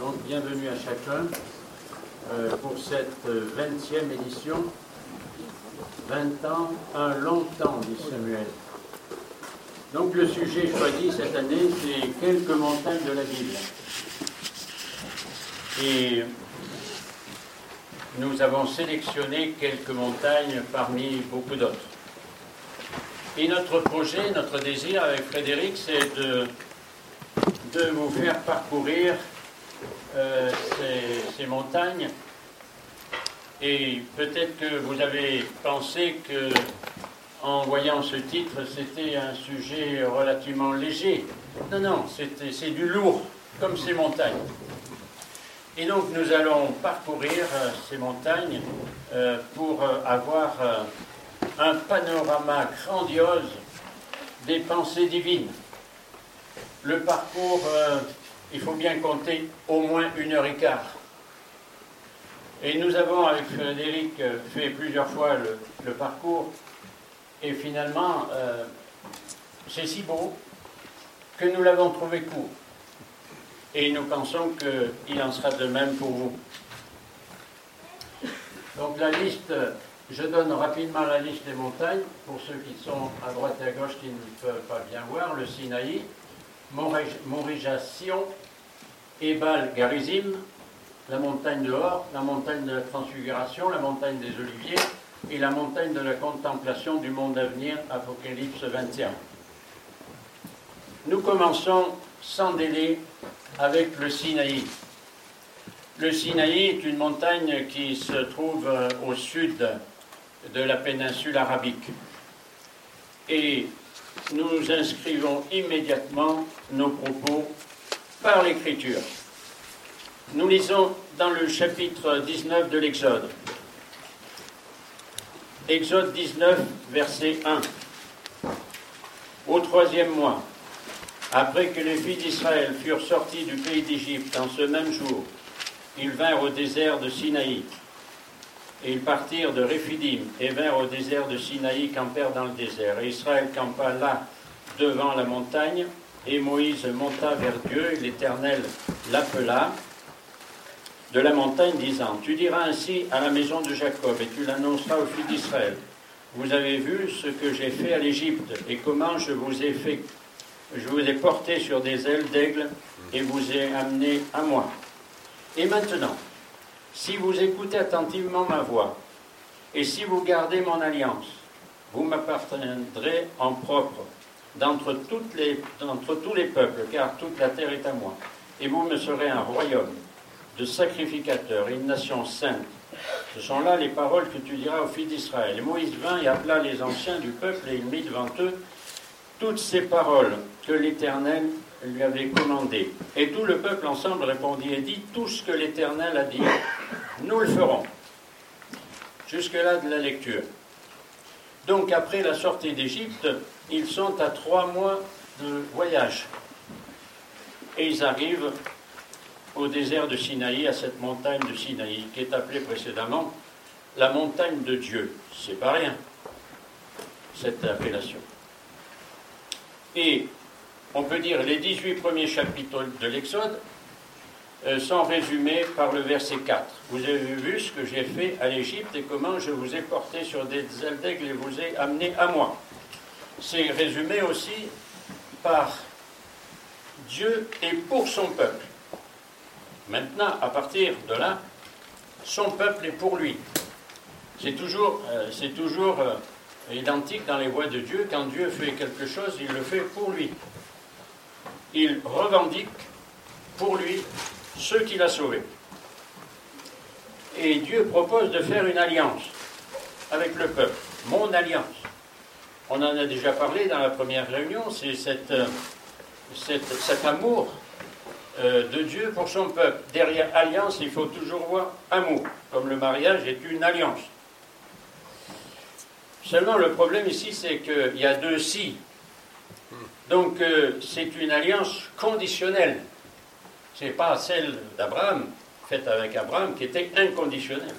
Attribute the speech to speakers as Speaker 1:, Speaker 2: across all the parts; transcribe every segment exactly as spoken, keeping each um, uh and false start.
Speaker 1: Donc, bienvenue à chacun euh, pour cette vingtième édition. vingt ans, un long temps, dit Samuel. Donc, le sujet choisi cette année, c'est quelques montagnes de la Bible. Et nous avons sélectionné quelques montagnes parmi beaucoup d'autres. Et notre projet, notre désir avec Frédéric, c'est de, de vous faire parcourir euh, ces, ces montagnes. Et peut-être que vous avez pensé que, en voyant ce titre, c'était un sujet relativement léger. Non, non, c'est du lourd, comme ces montagnes. Et donc nous allons parcourir euh, ces montagnes euh, pour euh, avoir euh, un panorama grandiose des pensées divines. Le parcours, euh, il faut bien compter au moins une heure et quart. Et nous avons avec Frédéric euh, fait plusieurs fois le, le parcours, et finalement, euh, c'est si beau que nous l'avons trouvé court. Et nous pensons qu'il en sera de même pour vous. Donc la liste, je donne rapidement la liste des montagnes, pour ceux qui sont à droite et à gauche qui ne peuvent pas bien voir. Le Sinaï, Morija Sion, Ebal Garizim, la montagne de Hor, la montagne de la Transfiguration, la montagne des Oliviers et la montagne de la contemplation du monde à venir, Apocalypse vingt et un. Nous commençons sans délai avec le Sinaï. Le Sinaï est une montagne qui se trouve au sud de la péninsule arabique. Et nous inscrivons immédiatement nos propos par l'Écriture. Nous lisons dans le chapitre dix-neuf de l'Exode. Exode dix-neuf, verset un. Au troisième mois, après que les filles d'Israël furent sortis du pays d'Égypte, en ce même jour, ils vinrent au désert de Sinaï. Et ils partirent de Réphidim et vinrent au désert de Sinaï, campèrent dans le désert. Et Israël campa là, devant la montagne, et Moïse monta vers Dieu, et l'Éternel l'appela de la montagne, disant, « Tu diras ainsi à la maison de Jacob, et tu l'annonceras aux filles d'Israël. Vous avez vu ce que j'ai fait à l'Égypte, et comment je vous ai fait Je vous ai porté sur des ailes d'aigle et vous ai amené à moi. Et maintenant, si vous écoutez attentivement ma voix, et si vous gardez mon alliance, vous m'appartiendrez en propre d'entre toutes les, d'entre tous les peuples, car toute la terre est à moi. Et vous me serez un royaume de sacrificateurs et une nation sainte. Ce sont là les paroles que tu diras aux filles d'Israël. Et Moïse vint et appela les anciens du peuple, et il mit devant eux toutes ces paroles que l'Éternel lui avait commandées. Et tout le peuple ensemble répondit et dit, tout ce que l'Éternel a dit, nous le ferons. Jusque-là de la lecture. Donc après la sortie d'Égypte, ils sont à trois mois de voyage. Et ils arrivent au désert de Sinaï, à cette montagne de Sinaï, qui est appelée précédemment la montagne de Dieu. C'est pas rien, cette appellation. Et on peut dire les dix-huit premiers chapitres de l'Exode euh, sont résumés par le verset quatre. Vous avez vu ce que j'ai fait à l'Égypte et comment je vous ai porté sur des ailes d'aigle et vous ai amené à moi. C'est résumé aussi par Dieu et pour son peuple. Maintenant, à partir de là, son peuple est pour lui. C'est toujours, euh, c'est toujours euh, identique dans les voies de Dieu. Quand Dieu fait quelque chose, il le fait pour lui. Il revendique pour lui ceux qu'il a sauvés. Et Dieu propose de faire une alliance avec le peuple. Mon alliance. On en a déjà parlé dans la première réunion. C'est cette, cette, cet amour euh, de Dieu pour son peuple. Derrière alliance, il faut toujours voir amour. Comme le mariage est une alliance. Seulement, le problème ici, c'est qu'il y a deux si. Donc, euh, c'est une alliance conditionnelle. Ce n'est pas celle d'Abraham, faite avec Abraham, qui était inconditionnelle.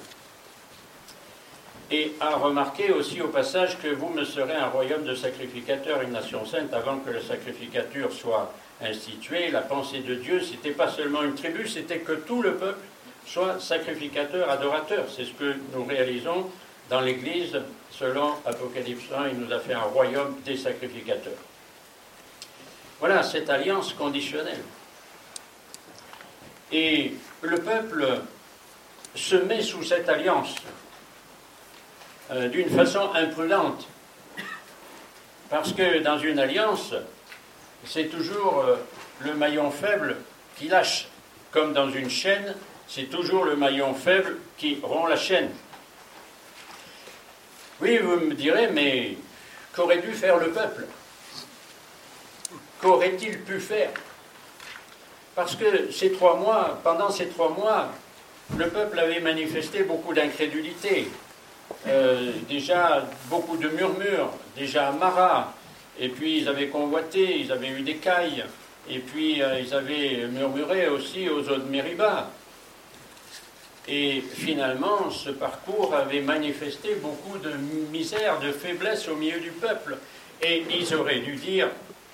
Speaker 1: Et à remarquer aussi au passage que vous me serez un royaume de sacrificateurs, une nation sainte, avant que la sacrificature soit institué, la pensée de Dieu, ce n'était pas seulement une tribu, c'était que tout le peuple soit sacrificateur, adorateur. C'est ce que nous réalisons dans l'Église, selon Apocalypse un, il nous a fait un royaume des sacrificateurs. Voilà cette alliance conditionnelle. Et le peuple se met sous cette alliance euh, d'une façon imprudente. Parce que dans une alliance, c'est toujours euh, le maillon faible qui lâche. Comme dans une chaîne, c'est toujours le maillon faible qui rompt la chaîne. Oui, vous me direz, mais qu'aurait dû faire le peuple? Qu'aurait-il pu faire? Parce que ces trois mois, pendant ces trois mois, le peuple avait manifesté beaucoup d'incrédulité. Euh, déjà beaucoup de murmures, déjà à Mara, et puis ils avaient convoité, ils avaient eu des cailles, et puis euh, ils avaient murmuré aussi aux eaux de Mériba. Et finalement, ce parcours avait manifesté beaucoup de misère, de faiblesse au milieu du peuple. Et ils auraient dû dire,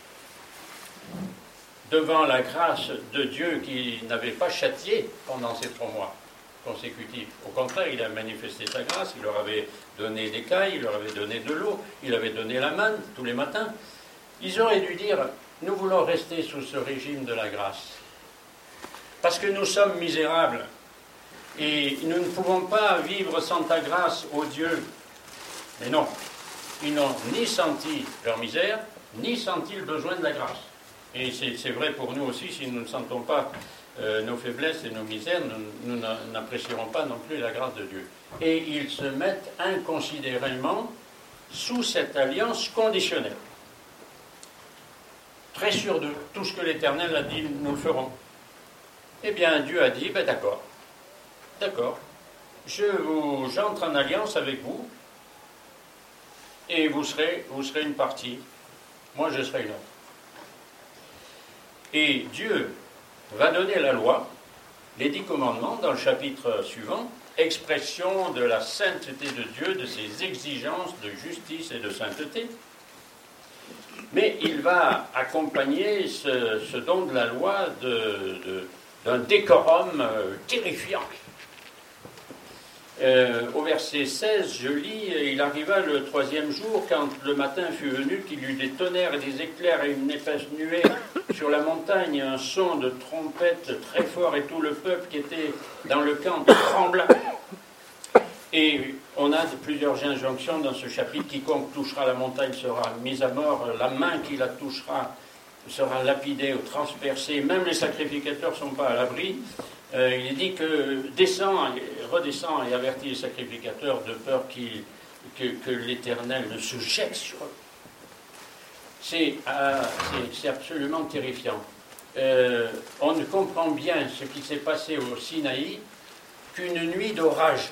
Speaker 1: devant la grâce de Dieu qui n'avait pas châtié pendant ces trois mois consécutifs. Au contraire, il a manifesté sa grâce, il leur avait donné des cailles, il leur avait donné de l'eau, il avait donné la manne tous les matins. Ils auraient dû dire, nous voulons rester sous ce régime de la grâce. Parce que nous sommes misérables. Et nous ne pouvons pas vivre sans ta grâce, ô Dieu. Mais non, ils n'ont ni senti leur misère, ni senti le besoin de la grâce. Et c'est vrai pour nous aussi, si nous ne sentons pas euh, nos faiblesses et nos misères, nous, nous n'apprécierons pas non plus la grâce de Dieu. Et ils se mettent inconsidérément sous cette alliance conditionnelle. Très sûr de tout ce que l'Éternel a dit, nous le ferons. Eh bien, Dieu a dit, ben d'accord, d'accord, je vous, j'entre en alliance avec vous, et vous serez, vous serez une partie, moi je serai une autre. Et Dieu va donner la loi, les dix commandements, dans le chapitre suivant, expression de la sainteté de Dieu, de ses exigences de justice et de sainteté. Mais il va accompagner ce, ce don de la loi de, de, d'un décorum euh, terrifiant. Euh, au verset seize, je lis, « Il arriva le troisième jour, quand le matin fut venu, qu'il y eut des tonnerres et des éclairs et une épaisse nuée sur la montagne, un son de trompette très fort, et tout le peuple qui était dans le camp trembla. » Et on a plusieurs injonctions dans ce chapitre. « Quiconque touchera la montagne sera mis à mort, la main qui la touchera sera lapidée ou transpercée, même les sacrificateurs ne sont pas à l'abri. » Euh, il est dit que descend, redescend et avertit les sacrificateurs de peur qu'il, que, que l'Éternel ne se jette sur eux. C'est, euh, c'est, c'est absolument terrifiant. Euh, on ne comprend bien ce qui s'est passé au Sinaï qu'une nuit d'orage.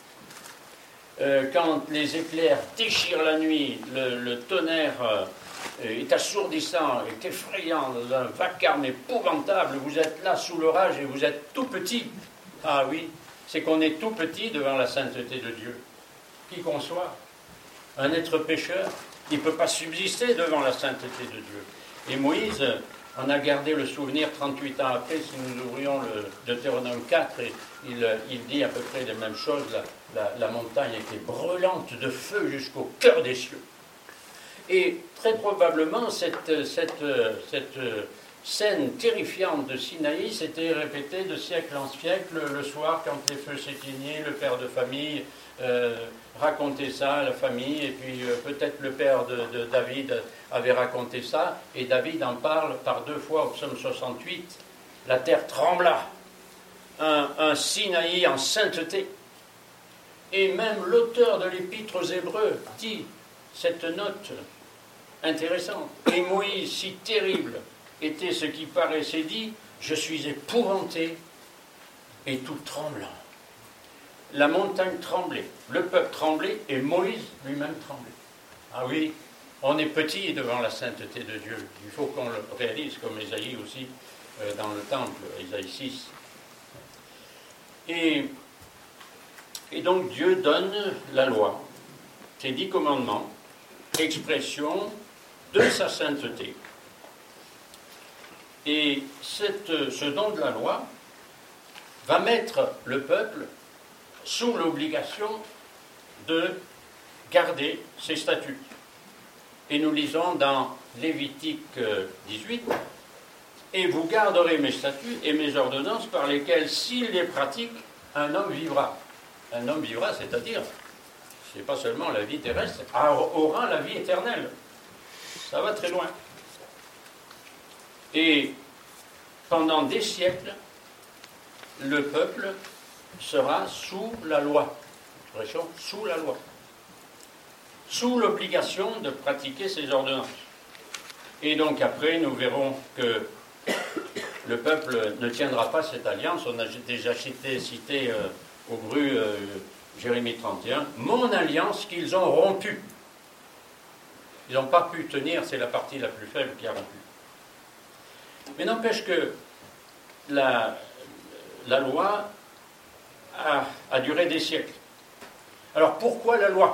Speaker 1: Euh, quand les éclairs déchirent la nuit, le, le tonnerre euh, est assourdissant, est effrayant, dans un vacarme épouvantable, vous êtes là sous l'orage et vous êtes tout petit. Ah oui, c'est qu'on est tout petit devant la sainteté de Dieu. Qui qu'on soit, un être pécheur, il ne peut pas subsister devant la sainteté de Dieu. Et Moïse en a gardé le souvenir trente-huit ans après, si nous ouvrions le Deutéronome quatre, et il, il dit à peu près les mêmes choses, la, la, la montagne était brûlante de feu jusqu'au cœur des cieux. Et très probablement, cette, cette, cette scène terrifiante de Sinaï s'était répétée de siècle en siècle. Le soir, quand les feux s'éteignaient, le père de famille euh, racontait ça à la famille, et puis euh, peut-être le père de, de David avait raconté ça, et David en parle par deux fois au psaume soixante-huit. La terre trembla, un, un Sinaï en sainteté. Et même l'auteur de l'épître aux Hébreux dit cette note intéressante. Et Moïse, si terrible était ce qui paraissait dit, je suis épouvanté et tout tremblant. La montagne tremblait, le peuple tremblait et Moïse lui-même tremblait. Ah oui, on est petit devant la sainteté de Dieu. Il faut qu'on le réalise, comme Ésaïe aussi euh, dans le temple, Ésaïe six. Et, et donc Dieu donne la loi, ces dix commandements, expression de sa sainteté. Et cette, ce don de la loi va mettre le peuple sous l'obligation de garder ses statuts. Et nous lisons dans Lévitique dix-huit, « Et vous garderez mes statuts et mes ordonnances par lesquelles, s'il les pratique, un homme vivra. » Un homme vivra, c'est-à-dire, c'est pas seulement la vie terrestre, aura la vie éternelle. Ça va très loin. Et pendant des siècles, le peuple sera sous la loi. Expression, sous la loi. Sous l'obligation de pratiquer ces ordonnances. Et donc après, nous verrons que le peuple ne tiendra pas cette alliance. On a déjà cité, cité euh, au Bru euh, Jérémie trente et un, « Mon alliance qu'ils ont rompue ». Ils n'ont pas pu tenir, c'est la partie la plus faible qui a rompu. Mais n'empêche que la, la loi a, a duré des siècles. Alors pourquoi la loi ?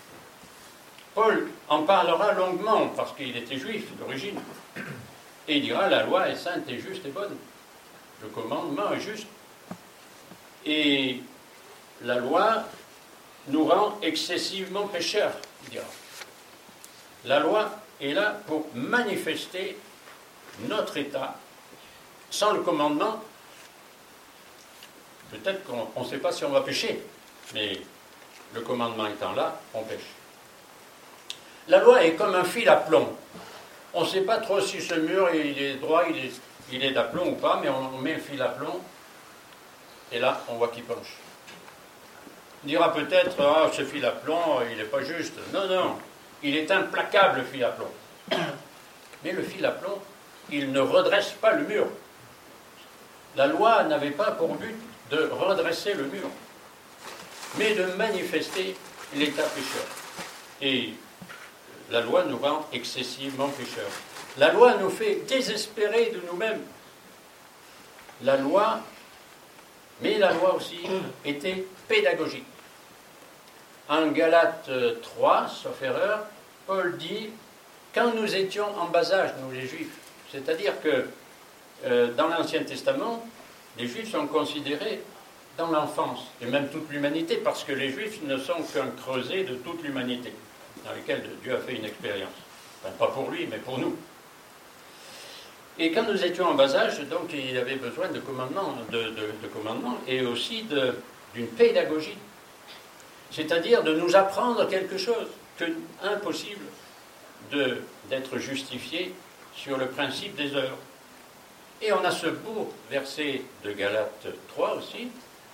Speaker 1: Paul en parlera longuement, parce qu'il était juif d'origine, et il dira la loi est sainte et juste et bonne. Le commandement est juste. Et la loi nous rend excessivement pécheurs, il dira. La loi est là pour manifester notre état. Sans le commandement, peut-être qu'on ne sait pas si on va pécher, mais le commandement étant là, on pêche. La loi est comme un fil à plomb. On ne sait pas trop si ce mur il est droit, il est, il est d'aplomb ou pas, mais on met le fil à plomb, et là, on voit qu'il penche. On dira peut-être, ah, ce fil à plomb, il n'est pas juste. Non, non, il est implacable, le fil à plomb. Mais le fil à plomb, il ne redresse pas le mur. La loi n'avait pas pour but de redresser le mur, mais de manifester l'état pécheur. Et la loi nous rend excessivement pécheurs. La loi nous fait désespérer de nous-mêmes. La loi, mais la loi aussi, était pédagogique. En Galates trois, sauf erreur, Paul dit, quand nous étions en bas âge, nous les Juifs, c'est-à-dire que euh, dans l'Ancien Testament, les Juifs sont considérés dans l'enfance, et même toute l'humanité, parce que les Juifs ne sont qu'un creuset de toute l'humanité, dans lequel Dieu a fait une expérience. Enfin, pas pour lui, mais pour nous. Et quand nous étions en bas âge, donc il avait besoin de commandements, de, de, de commandements et aussi de, d'une pédagogie. C'est-à-dire de nous apprendre quelque chose, que impossible de, d'être justifié sur le principe des œuvres. Et on a ce beau verset de Galates trois aussi,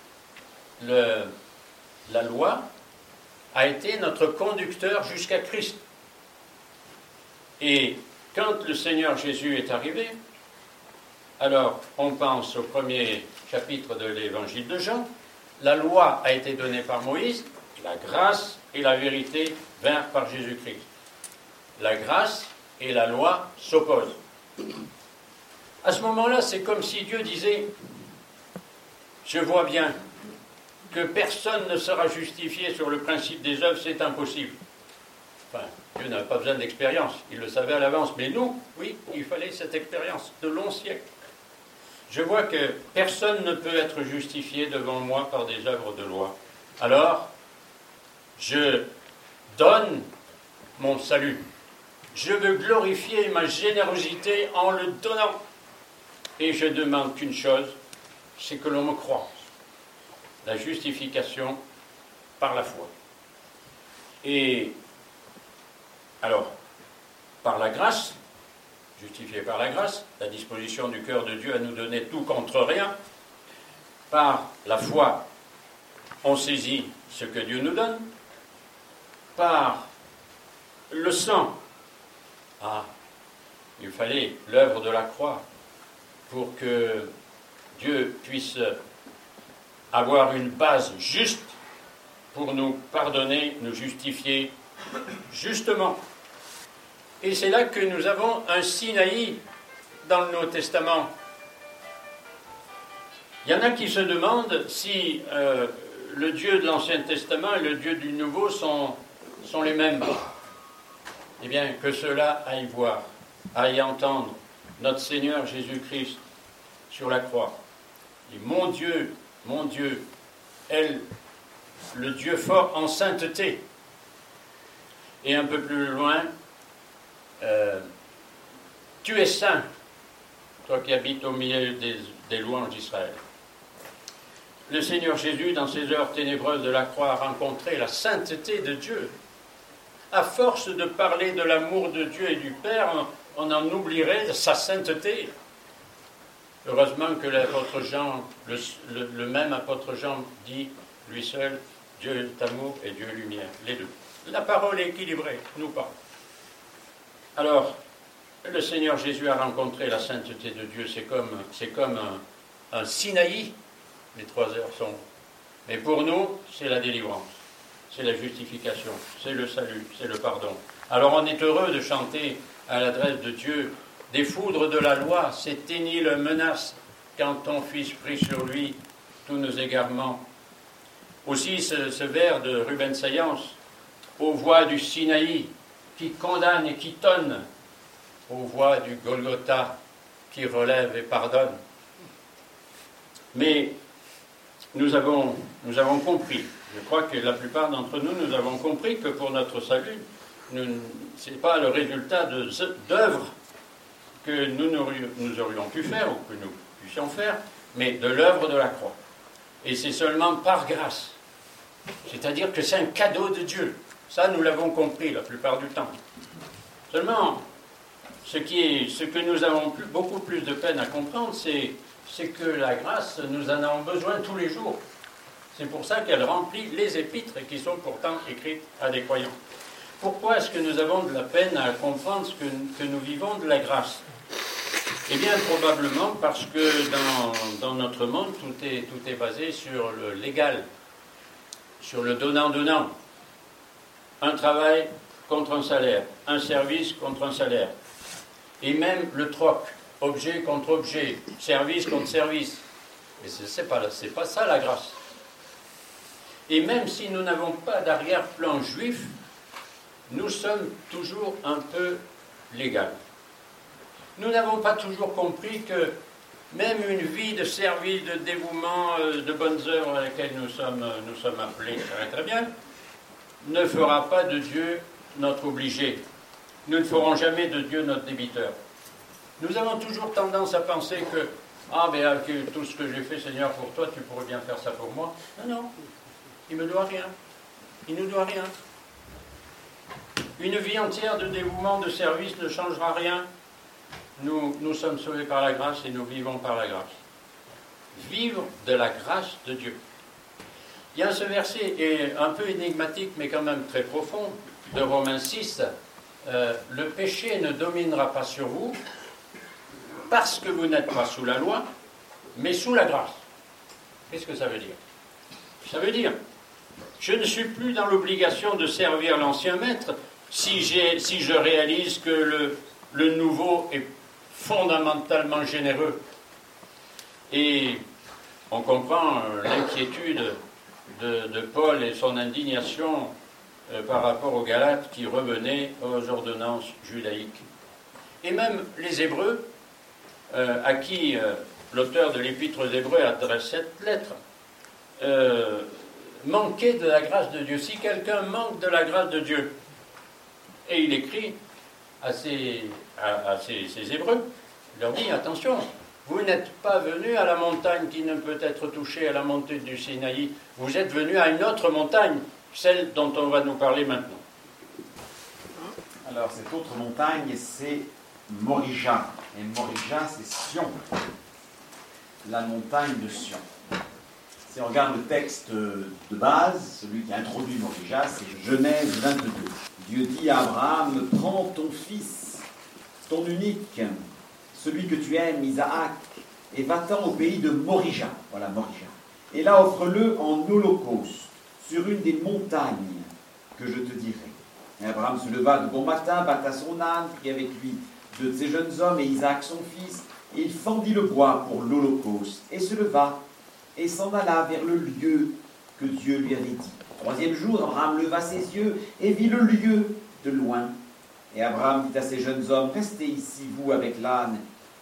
Speaker 1: le, la loi a été notre conducteur jusqu'à Christ. Et quand le Seigneur Jésus est arrivé, alors on pense au premier chapitre de l'évangile de Jean, la loi a été donnée par Moïse, la grâce et la vérité vinrent par Jésus-Christ. La grâce et la loi s'opposent. À ce moment-là, c'est comme si Dieu disait, je vois bien que personne ne sera justifié sur le principe des œuvres, c'est impossible. Enfin, Dieu n'avait pas besoin d'expérience, il le savait à l'avance, mais nous, oui, il fallait cette expérience de longs siècles. Je vois que personne ne peut être justifié devant moi par des œuvres de loi. Alors, je donne mon salut. Je veux glorifier ma générosité en le donnant. Et je demande qu'une chose, c'est que l'on me croie. La justification par la foi. Et alors, par la grâce, justifié par la grâce, la disposition du cœur de Dieu à nous donner tout contre rien, par la foi, on saisit ce que Dieu nous donne, par le sang, ah, il fallait l'œuvre de la croix pour que Dieu puisse avoir une base juste pour nous pardonner, nous justifier justement. Et c'est là que nous avons un Sinaï dans le Nouveau Testament. Il y en a qui se demandent si euh, le Dieu de l'Ancien Testament et le Dieu du Nouveau sont, sont les mêmes. Eh bien, que ceux-là aillent voir, aillent entendre notre Seigneur Jésus-Christ sur la croix. Et mon Dieu, mon Dieu, elle, le Dieu fort en sainteté. Et un peu plus loin, euh, tu es saint, toi qui habites au milieu des, des louanges d'Israël. Le Seigneur Jésus, dans ces heures ténébreuses de la croix, a rencontré la sainteté de Dieu. À force de parler de l'amour de Dieu et du Père, on, on en oublierait sa sainteté. Heureusement que l'apôtre Jean, le, le, le même apôtre Jean dit, lui seul, Dieu est amour et Dieu est lumière, les deux. La parole est équilibrée, nous pas. Alors, le Seigneur Jésus a rencontré la sainteté de Dieu, c'est comme, c'est comme un, un Sinaï, les trois heures sont. Mais pour nous, c'est la délivrance, c'est la justification, c'est le salut, c'est le pardon. Alors on est heureux de chanter à l'adresse de Dieu, des foudres de la loi s'éteignit le menace quand ton Fils prit sur lui tous nos égarements. Aussi ce, ce vers de Ruben Sayance, aux voix du Sinaï qui condamne et qui tonne, aux voix du Golgotha qui relève et pardonne. Mais nous avons, nous avons compris, je crois que la plupart d'entre nous, nous avons compris que pour notre salut, ce n'est pas le résultat de, d'œuvres que nous, nous aurions pu faire ou que nous puissions faire, mais de l'œuvre de la croix. Et c'est seulement par grâce. C'est-à-dire que c'est un cadeau de Dieu. Ça, nous l'avons compris la plupart du temps. Seulement, ce, qui est, ce que nous avons plus, beaucoup plus de peine à comprendre, c'est, c'est que la grâce, nous en avons besoin tous les jours. C'est pour ça qu'elle remplit les épîtres qui sont pourtant écrites à des croyants. Pourquoi est-ce que nous avons de la peine à comprendre ce que, que nous vivons de la grâce ? Eh bien, probablement parce que dans, dans notre monde, tout est, tout est basé sur le légal, sur le donnant-donnant. Un travail contre un salaire, un service contre un salaire. Et même le troc, objet contre objet, service contre service. Et ce n'est pas, c'est pas ça la grâce. Et même si nous n'avons pas d'arrière-plan juif, nous sommes toujours un peu légaux. Nous n'avons pas toujours compris que même une vie de service, de dévouement, de bonnes œuvres à laquelle nous sommes, nous sommes appelés très, très bien, ne fera pas de Dieu notre obligé. Nous ne ferons jamais de Dieu notre débiteur. Nous avons toujours tendance à penser que « Ah, mais que tout ce que j'ai fait, Seigneur, pour toi, tu pourrais bien faire ça pour moi. » Non, non, il ne me doit rien. Il ne nous doit rien. Une vie entière de dévouement, de service ne changera rien. Nous, nous sommes sauvés par la grâce et nous vivons par la grâce. Vivre de la grâce de Dieu. Il y a ce verset est un peu énigmatique, mais quand même très profond, de Romains six. Euh, le péché ne dominera pas sur vous parce que vous n'êtes pas sous la loi, mais sous la grâce. Qu'est-ce que ça veut dire ? Ça veut dire, je ne suis plus dans l'obligation de servir l'ancien maître si, j'ai, si je réalise que le, le nouveau est fondamentalement généreux. Et on comprend l'inquiétude de, de Paul et son indignation euh, par rapport aux Galates qui revenaient aux ordonnances judaïques. Et même les Hébreux, euh, à qui euh, l'auteur de l'Épître aux Hébreux adresse cette lettre, euh, manquaient de la grâce de Dieu. Si quelqu'un manque de la grâce de Dieu, et il écrit à ses, à, à ses, ses Hébreux, il leur dit, attention, vous n'êtes pas venus à la montagne qui ne peut être touchée, à la montée du Sinaï, vous êtes venus à une autre montagne, celle dont on va nous parler maintenant.
Speaker 2: Alors, cette autre montagne, c'est Morija. Et Morija, c'est Sion. La montagne de Sion. Si on regarde le texte de base, celui qui introduit Morija, c'est Genèse vingt-deux. Dieu dit à Abraham, prends ton fils, ton unique, celui que tu aimes, Isaac, et va-t'en au pays de Morija. Voilà, Morija. Et là, offre-le en holocauste, sur une des montagnes que je te dirai. Et Abraham se leva de bon matin, batta son âne, prit avec lui deux de ses jeunes hommes et Isaac son fils, et il fendit le bois pour l'holocauste, et se leva, et s'en alla vers le lieu que Dieu lui avait dit. Au troisième jour, Abraham leva ses yeux et vit le lieu de loin. Et Abraham dit à ses jeunes hommes, restez ici, vous, avec l'âne,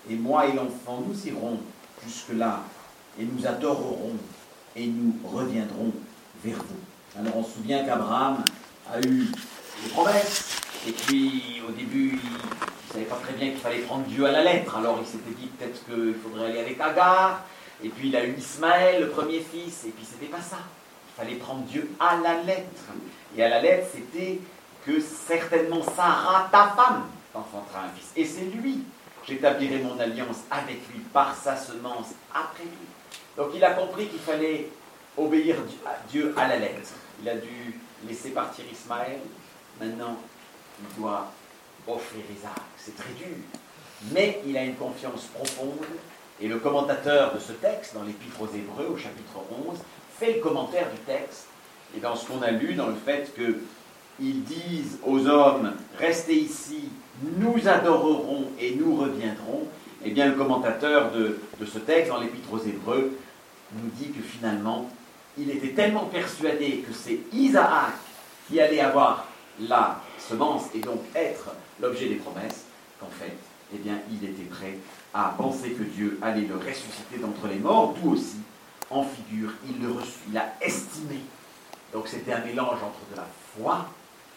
Speaker 2: et moi et l'enfant, nous irons jusque-là, et nous adorerons, et nous reviendrons vers vous. Alors on se souvient qu'Abraham a eu des promesses, et puis au début, il ne savait pas très bien qu'il fallait prendre Dieu à la lettre, alors il s'était dit peut-être qu'il faudrait aller avec Agar, et puis il a eu Ismaël, le premier fils, et puis c'était pas ça. Il fallait prendre Dieu à la lettre. Et à la lettre, c'était que certainement Sarah, ta femme, t'enfantera un fils. Et c'est lui. J'établirai mon alliance avec lui par sa semence après lui. Donc il a compris qu'il fallait obéir à Dieu à la lettre. Il a dû laisser partir Ismaël. Maintenant, il doit offrir Isaac. C'est très dur. Mais il a une confiance profonde. Et le commentateur de ce texte, dans l'Épître aux Hébreux, au chapitre onze, fait le commentaire du texte. Et dans ce qu'on a lu, dans le fait qu'ils disent aux hommes, restez ici, nous adorerons et nous reviendrons, eh bien le commentateur de, de ce texte, dans l'Épître aux Hébreux, nous dit que finalement, il était tellement persuadé que c'est Isaac qui allait avoir la semence et donc être l'objet des promesses, qu'en fait, eh bien, il était prêt à penser que Dieu allait le ressusciter d'entre les morts, d'où aussi, en figure, il le reçut, il l'a estimé. Donc c'était un mélange entre de la foi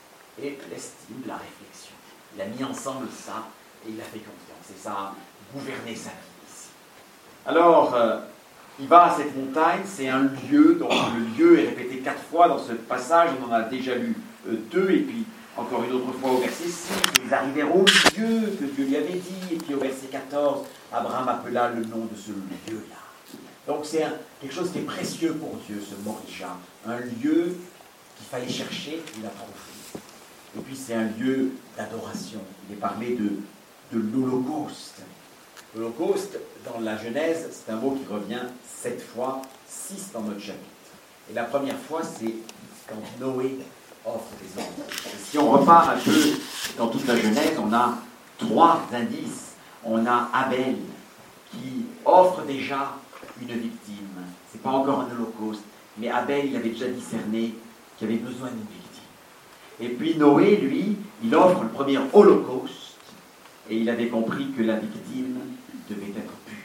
Speaker 2: et de l'estime, de la réflexion. Il a mis ensemble ça et il a fait confiance. Et ça a gouverné sa vie ici. Alors, euh, il va à cette montagne, c'est un lieu, donc le lieu est répété quatre fois dans ce passage, on en a déjà lu euh, deux, et puis encore une autre fois au verset six, ils arrivèrent au lieu que Dieu lui avait dit, et puis au verset quatorze, Abraham appela le nom de ce lieu-là. Donc c'est un, quelque chose qui est précieux pour Dieu, ce Morija, un lieu qu'il fallait chercher, il a trouvé. Et puis c'est un lieu d'adoration. Il est parlé de, de l'Holocauste. L'Holocauste, dans la Genèse, c'est un mot qui revient sept fois, six dans notre chapitre. Et la première fois, c'est quand Noé offre des offres. Si on repart un peu dans toute la Genèse, on a trois indices. On a Abel qui offre déjà une victime. Ce n'est pas encore un holocauste, mais Abel, il avait déjà discerné qu'il avait besoin d'une victime. Et puis Noé, lui, il offre le premier holocauste, et il avait compris que la victime devait être pure.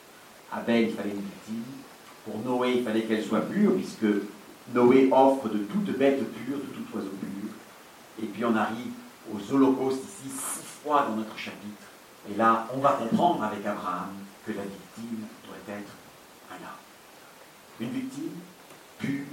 Speaker 2: Abel, il fallait une victime. Pour Noé, il fallait qu'elle soit pure, puisque Noé offre de toute bête pure, de tout oiseau pur. Et puis on arrive aux holocaustes ici, six fois dans notre chapitre. Et là, on va comprendre avec Abraham que la victime doit être un âme. Une victime pure,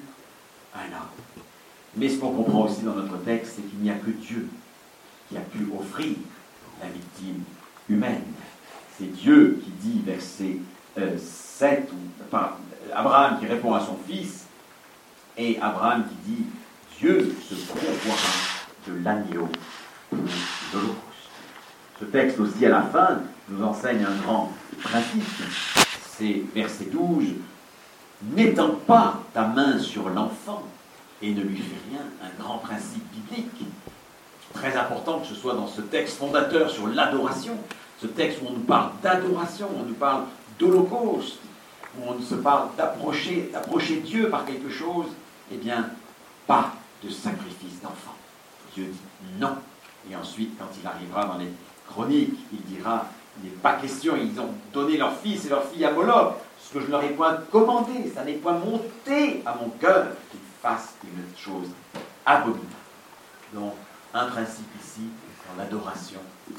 Speaker 2: un âme. Mais ce qu'on comprend aussi dans notre texte, c'est qu'il n'y a que Dieu qui a pu offrir la victime humaine. C'est Dieu qui dit, verset euh, sept, ou, enfin, Abraham qui répond à son fils, et Abraham qui dit, Dieu se pourvoira de l'agneau pour l'holocauste. Ce texte aussi, à la fin, nous enseigne un grand principe. C'est verset douze, n'étends pas ta main sur l'enfant et ne lui fais rien, un grand principe biblique. Très important que ce soit dans ce texte fondateur sur l'adoration, ce texte où on nous parle d'adoration, on nous parle d'holocauste, où on se parle d'approcher, d'approcher Dieu par quelque chose, eh bien, pas de sacrifice d'enfant. Dieu dit non. Et ensuite, quand il arrivera dans les chroniques, il dira, il n'est pas question, ils ont donné leur fils et leur fille à Moloch, ce que je leur ai point commandé, ça n'est point monté à mon cœur qu'ils fassent une chose abominable. Donc, un principe ici, dans l'adoration,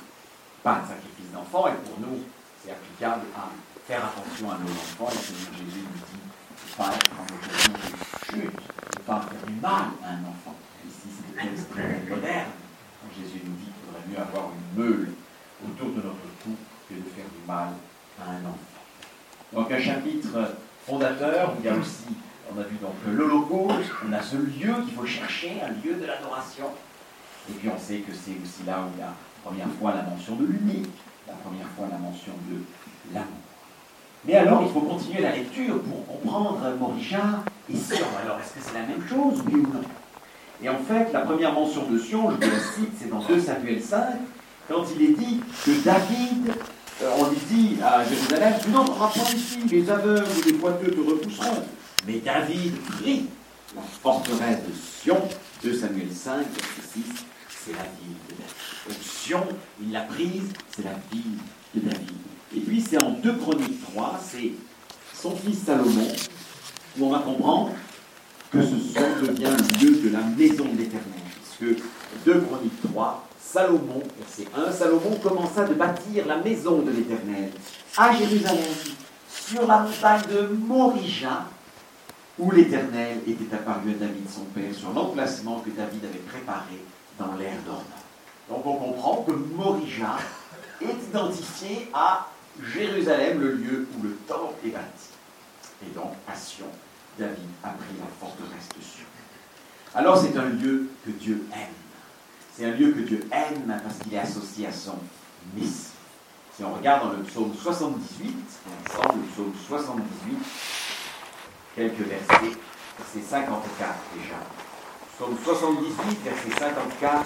Speaker 2: pas de sacrifice d'enfant, et pour nous, c'est applicable à faire attention à nos enfants, et le Seigneur Jésus nous dit, ne pas être en occasion de chute, ne pas faire du mal à un enfant. Ici, c'est des textes très modernes, quand Jésus nous dit qu'il vaudrait mieux avoir une meule autour de notre cou que de faire du mal à un enfant. Donc un chapitre fondateur, où il y a aussi, on a vu donc l'Holocauste, on a ce lieu qu'il faut chercher, un lieu de l'adoration, et puis on sait que c'est aussi là où il y a la première fois la mention de l'unique, la première fois la mention de l'amour. Mais alors, il faut continuer la lecture pour comprendre Morija et Sion. Alors, est-ce que c'est la même chose, oui ou non? Et en fait, la première mention de Sion, je vous la cite, c'est dans deux Samuel cinq, quand il est dit que David, euh, on lui dit à Jérusalem, tu n'entreras pas ici, les aveugles et les boiteux te repousseront. Mais David prie la forteresse de Sion, deux Samuel cinq, verset six, c'est la ville de David. Donc Sion, il l'a prise, c'est la ville de David. Et puis c'est en deux Chroniques trois, c'est son fils Salomon, où on va comprendre que ce son devient le lieu de la maison de l'Éternel. Puisque deux Chroniques trois, Salomon, verset un, Salomon commença de bâtir la maison de l'Éternel à Jérusalem, sur la montagne de Morija, où l'Éternel était apparu à David son père, sur l'emplacement que David avait préparé dans l'air dormant. Donc on comprend que Morija est identifié à Jérusalem, le lieu où le temple est bâti. Et donc à Sion, David a pris la forteresse de Sion. Alors c'est un lieu que Dieu aime. C'est un lieu que Dieu aime parce qu'il est associé à son Messie. Si on regarde dans le psaume soixante-dix-huit, ensemble, le psaume soixante-dix-huit, quelques versets, verset cinquante-quatre déjà. Psaume soixante-dix-huit, verset cinquante-quatre.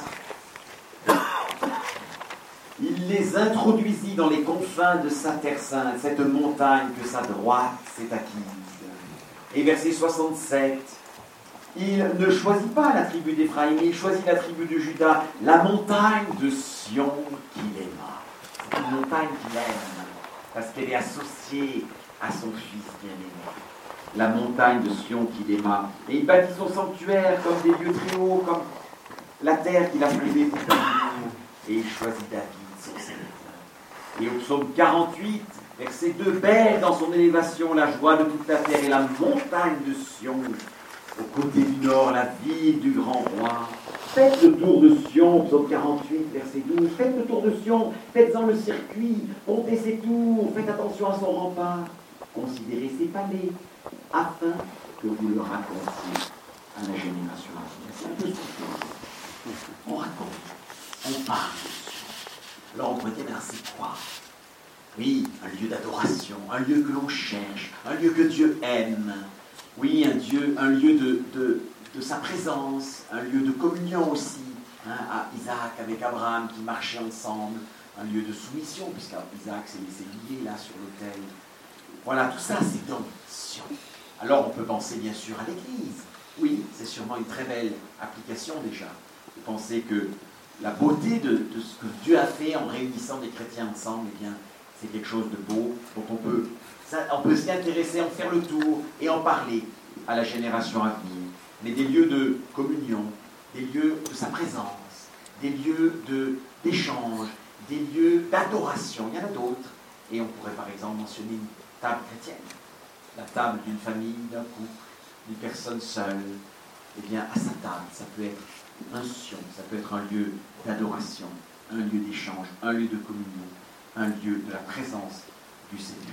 Speaker 2: Il les introduisit dans les confins de sa terre sainte, cette montagne que sa droite s'est acquise. Et verset soixante-sept, il ne choisit pas la tribu d'Éphraïm, il choisit la tribu de Juda, la montagne de Sion qu'il aima. C'est une montagne qu'il aime, parce qu'elle est associée à son fils bien-aimé. La montagne de Sion qu'il aima. Et il bâtit son sanctuaire comme des lieux très hauts, comme la terre qu'il a privée pour David. Et il choisit David, son serviteur. Et au psaume quarante-huit, verset deux, belle dans son élévation la joie de toute la terre et la montagne de Sion. Au côté du nord, la ville du grand roi. Faites le tour de Sion, psaume quarante-huit, verset douze. Faites le tour de Sion, faites-en le circuit, montez ses tours, faites attention à son rempart. Considérez ses palais, afin que vous le racontiez à la génération à venir. C'est un peu ce qu'on fait. On raconte, on parle de Sion. Alors on pourrait dire, ben c'est quoi? Oui, un lieu d'adoration, un lieu que l'on cherche, un lieu que Dieu aime. Oui, un, Dieu, un lieu de, de, de sa présence, un lieu de communion aussi, hein, à Isaac avec Abraham qui marchaient ensemble, un lieu de soumission, puisqu'Isaac s'est laissé lier là sur l'autel. Voilà, tout ça c'est dans Sion. Alors on peut penser bien sûr à l'Église. Oui, c'est sûrement une très belle application déjà, de penser que la beauté de, de ce que Dieu a fait en réunissant des chrétiens ensemble, eh bien, c'est quelque chose de beau, dont on peut... Ça, on peut s'y intéresser, en faire le tour et en parler à la génération à venir. Mais des lieux de communion, des lieux de sa présence, des lieux de, d'échange, des lieux d'adoration. Il y en a d'autres. Et on pourrait par exemple mentionner une table chrétienne. La table d'une famille, d'un couple, d'une personne seule. Eh bien, à sa table, ça peut être un sion, ça peut être un lieu d'adoration, un lieu d'échange, un lieu de communion, un lieu de la présence du Seigneur.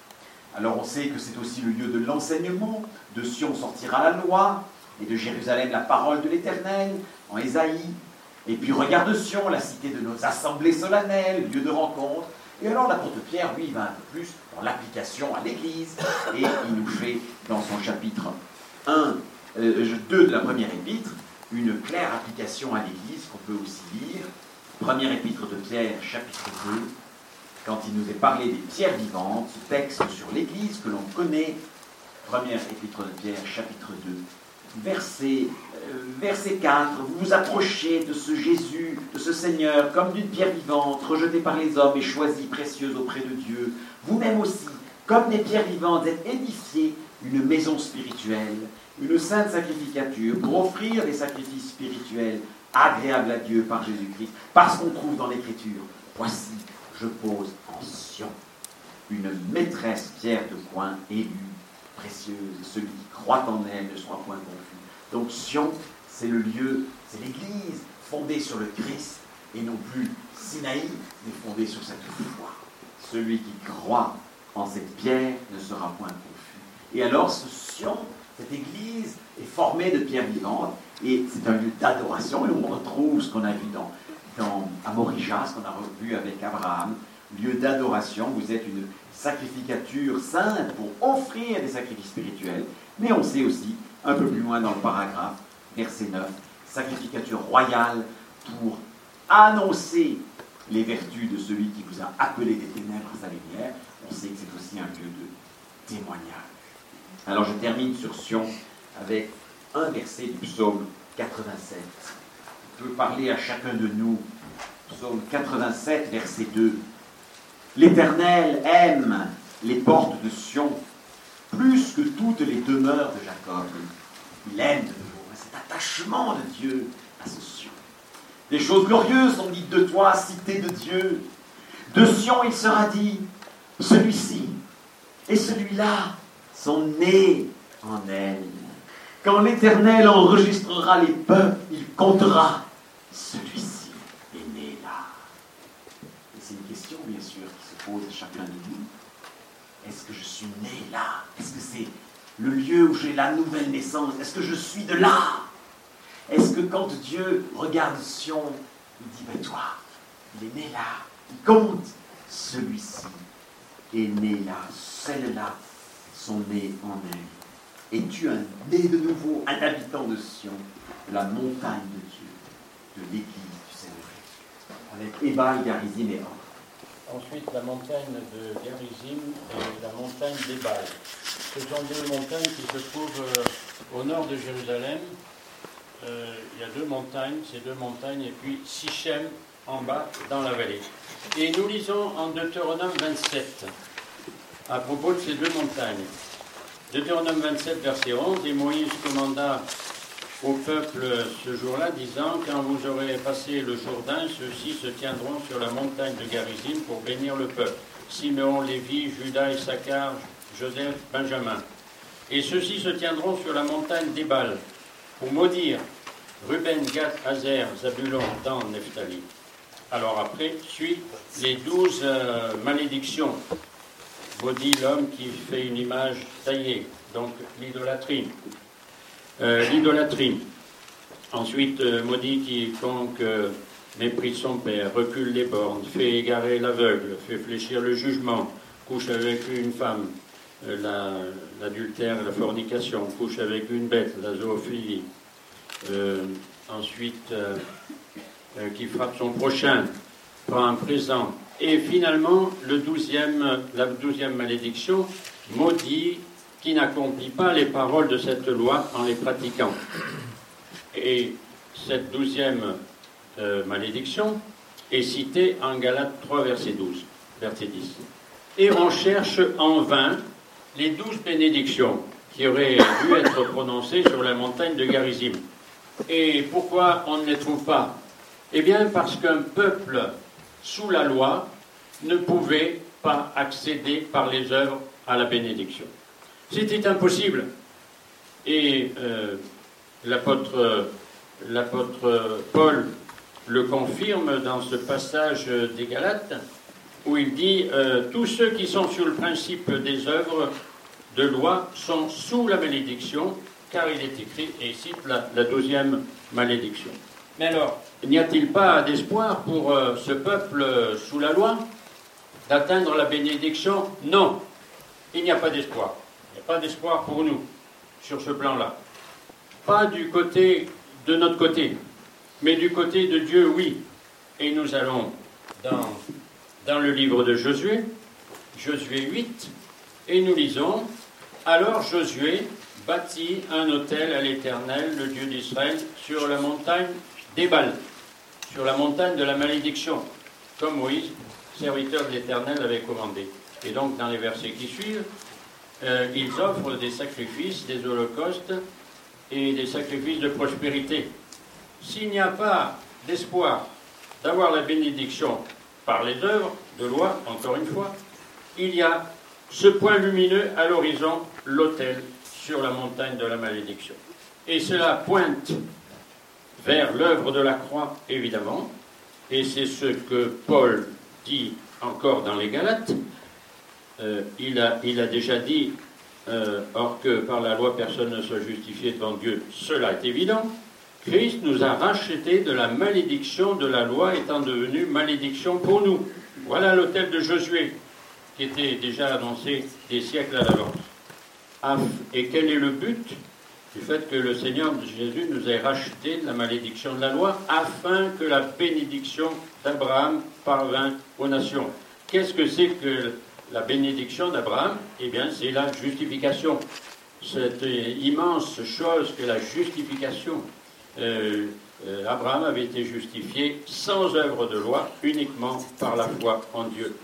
Speaker 2: Alors on sait que c'est aussi le lieu de l'enseignement. De Sion sortira la loi, et de Jérusalem la parole de l'Éternel, en Ésaïe. Et puis regarde Sion, la cité de nos assemblées solennelles, lieu de rencontre. Et alors l'apôtre Pierre, lui, va un peu plus dans l'application à l'Église, et il nous fait, dans son chapitre un, euh, deux de la première épître, une claire application à l'Église qu'on peut aussi lire. Première épître de Pierre, chapitre deux. Quand il nous est parlé des pierres vivantes, ce texte sur l'Église que l'on connaît, première épître de Pierre, chapitre deux, verset, euh, verset quatre, vous vous approchez de ce Jésus, de ce Seigneur, comme d'une pierre vivante, rejetée par les hommes et choisie précieuse auprès de Dieu. Vous-même aussi, comme des pierres vivantes, êtes édifiés une maison spirituelle, une sainte sacrificature, pour offrir des sacrifices spirituels agréables à Dieu par Jésus-Christ, parce qu'on trouve dans l'Écriture, voici, je pose en Sion une maîtresse pierre de coin élue, précieuse, et celui qui croit en elle ne sera point confus. Donc Sion, c'est le lieu, c'est l'Église fondée sur le Christ, et non plus Sinaï, mais fondée sur cette foi. Celui qui croit en cette pierre ne sera point confus. Et alors ce Sion, cette Église, est formée de pierres vivantes, et c'est un lieu d'adoration, et on retrouve ce qu'on a vu dans Dans, à Morija, ce qu'on a revu avec Abraham, lieu d'adoration, vous êtes une sacrificature sainte pour offrir des sacrifices spirituels, mais on sait aussi, un peu plus loin dans le paragraphe, verset neuf, sacrificature royale pour annoncer les vertus de celui qui vous a appelé des ténèbres à sa lumière. On sait que c'est aussi un lieu de témoignage. Alors je termine sur Sion avec un verset du psaume quatre-vingt-sept. Peut parler à chacun de nous. Psaume quatre-vingt-sept, verset deux. L'Éternel aime les portes de Sion plus que toutes les demeures de Jacob. Il aime de nouveau cet attachement de Dieu à ce Sion. Des choses glorieuses sont dites de toi, cité de Dieu. De Sion, il sera dit, celui-ci et celui-là sont nés en elle. Quand l'Éternel enregistrera les peuples, il comptera, celui-ci est né là. Et c'est une question, bien sûr, qui se pose à chacun de nous. Est-ce que je suis né là? Est-ce que c'est le lieu où j'ai la nouvelle naissance? Est-ce que je suis de là? Est-ce que quand Dieu regarde Sion, il dit, ben toi, il est né là, il compte, celui-ci est né là, celles-là sont nées en elle. Es-tu un né de nouveau, un habitant de Sion, de la montagne de Dieu, de l'église du Seigneur Jésus, avec Ébal, Garizim et Or.
Speaker 1: Ensuite, la montagne de Garizim et la montagne d'Ébal. Ce sont deux montagnes qui se trouvent euh, au nord de Jérusalem. Euh, il y a deux montagnes, ces deux montagnes, et puis Sichem en bas, dans la vallée. Et nous lisons en Deutéronome vingt-sept, à propos de ces deux montagnes. Deutéronome vingt-sept, verset onze, et Moïse commanda au peuple ce jour-là, disant, quand vous aurez passé le Jourdain, ceux-ci se tiendront sur la montagne de Garizim pour bénir le peuple. Siméon, Lévi, Judas, Issachar, Joseph, Benjamin. Et ceux-ci se tiendront sur la montagne d'Ébal pour maudire Ruben, Gad, Azer, Zabulon, Dan, Nephtali. Alors après, suit les douze euh, malédictions. Maudit l'homme qui fait une image taillée, donc l'idolâtrie. Euh, l'idolâtrie. Ensuite, euh, maudit quiconque euh, méprise son père, recule les bornes, fait égarer l'aveugle, fait fléchir le jugement, couche avec une femme, euh, la, l'adultère, la fornication, couche avec une bête, la zoophilie. Euh, ensuite, euh, euh, qui frappe son prochain, prend un présent. Et finalement, le douzième, la douzième malédiction, maudit qui n'accomplit pas les paroles de cette loi en les pratiquant. Et cette douzième euh, malédiction est citée en Galates trois, verset douze, verset dix. Et on cherche en vain les douze bénédictions qui auraient dû être prononcées sur la montagne de Garizim. Et pourquoi on ne les trouve pas? Eh bien, parce qu'un peuple sous la loi ne pouvait pas accéder par les œuvres à la bénédiction. C'était impossible. Et euh, l'apôtre, l'apôtre Paul le confirme dans ce passage des Galates, où il dit euh, « Tous ceux qui sont sous le principe des œuvres de loi sont sous la malédiction, car il est écrit, et il cite la, la douzième malédiction. » Mais alors, n'y a-t-il pas d'espoir pour euh, ce peuple euh, sous la loi d'atteindre la bénédiction? Non, il n'y a pas d'espoir. Il n'y a pas d'espoir pour nous sur ce plan-là. Pas du côté de notre côté, mais du côté de Dieu, oui. Et nous allons dans, dans le livre de Josué, Josué huit, et nous lisons « Alors Josué bâtit un autel à l'Éternel, le Dieu d'Israël, sur la montagne d'Ébal, sur la montagne de la malédiction, comme Moïse, serviteur de l'Éternel, avait commandé. » Et donc, dans les versets qui suivent, euh, ils offrent des sacrifices, des holocaustes et des sacrifices de prospérité. S'il n'y a pas d'espoir d'avoir la bénédiction par les œuvres de loi, encore une fois, il y a ce point lumineux à l'horizon, l'autel sur la montagne de la malédiction. Et cela pointe vers l'œuvre de la croix, évidemment, et c'est ce que Paul dit encore dans les Galates. Euh, il, a, il a déjà dit, euh, or que par la loi personne ne soit justifié devant Dieu, cela est évident. Christ nous a rachetés de la malédiction de la loi étant devenue malédiction pour nous. Voilà l'autel de Josué, qui était déjà annoncé des siècles à l'avance. Et quel est le but du fait que le Seigneur Jésus nous ait rachetés de la malédiction de la loi, afin que la bénédiction d'Abraham parvint aux nations? Qu'est-ce que c'est que la bénédiction d'Abraham? Eh bien, c'est la justification. Cette immense chose que la justification. Euh, euh, Abraham avait été justifié sans œuvre de loi, uniquement par la foi en Dieu.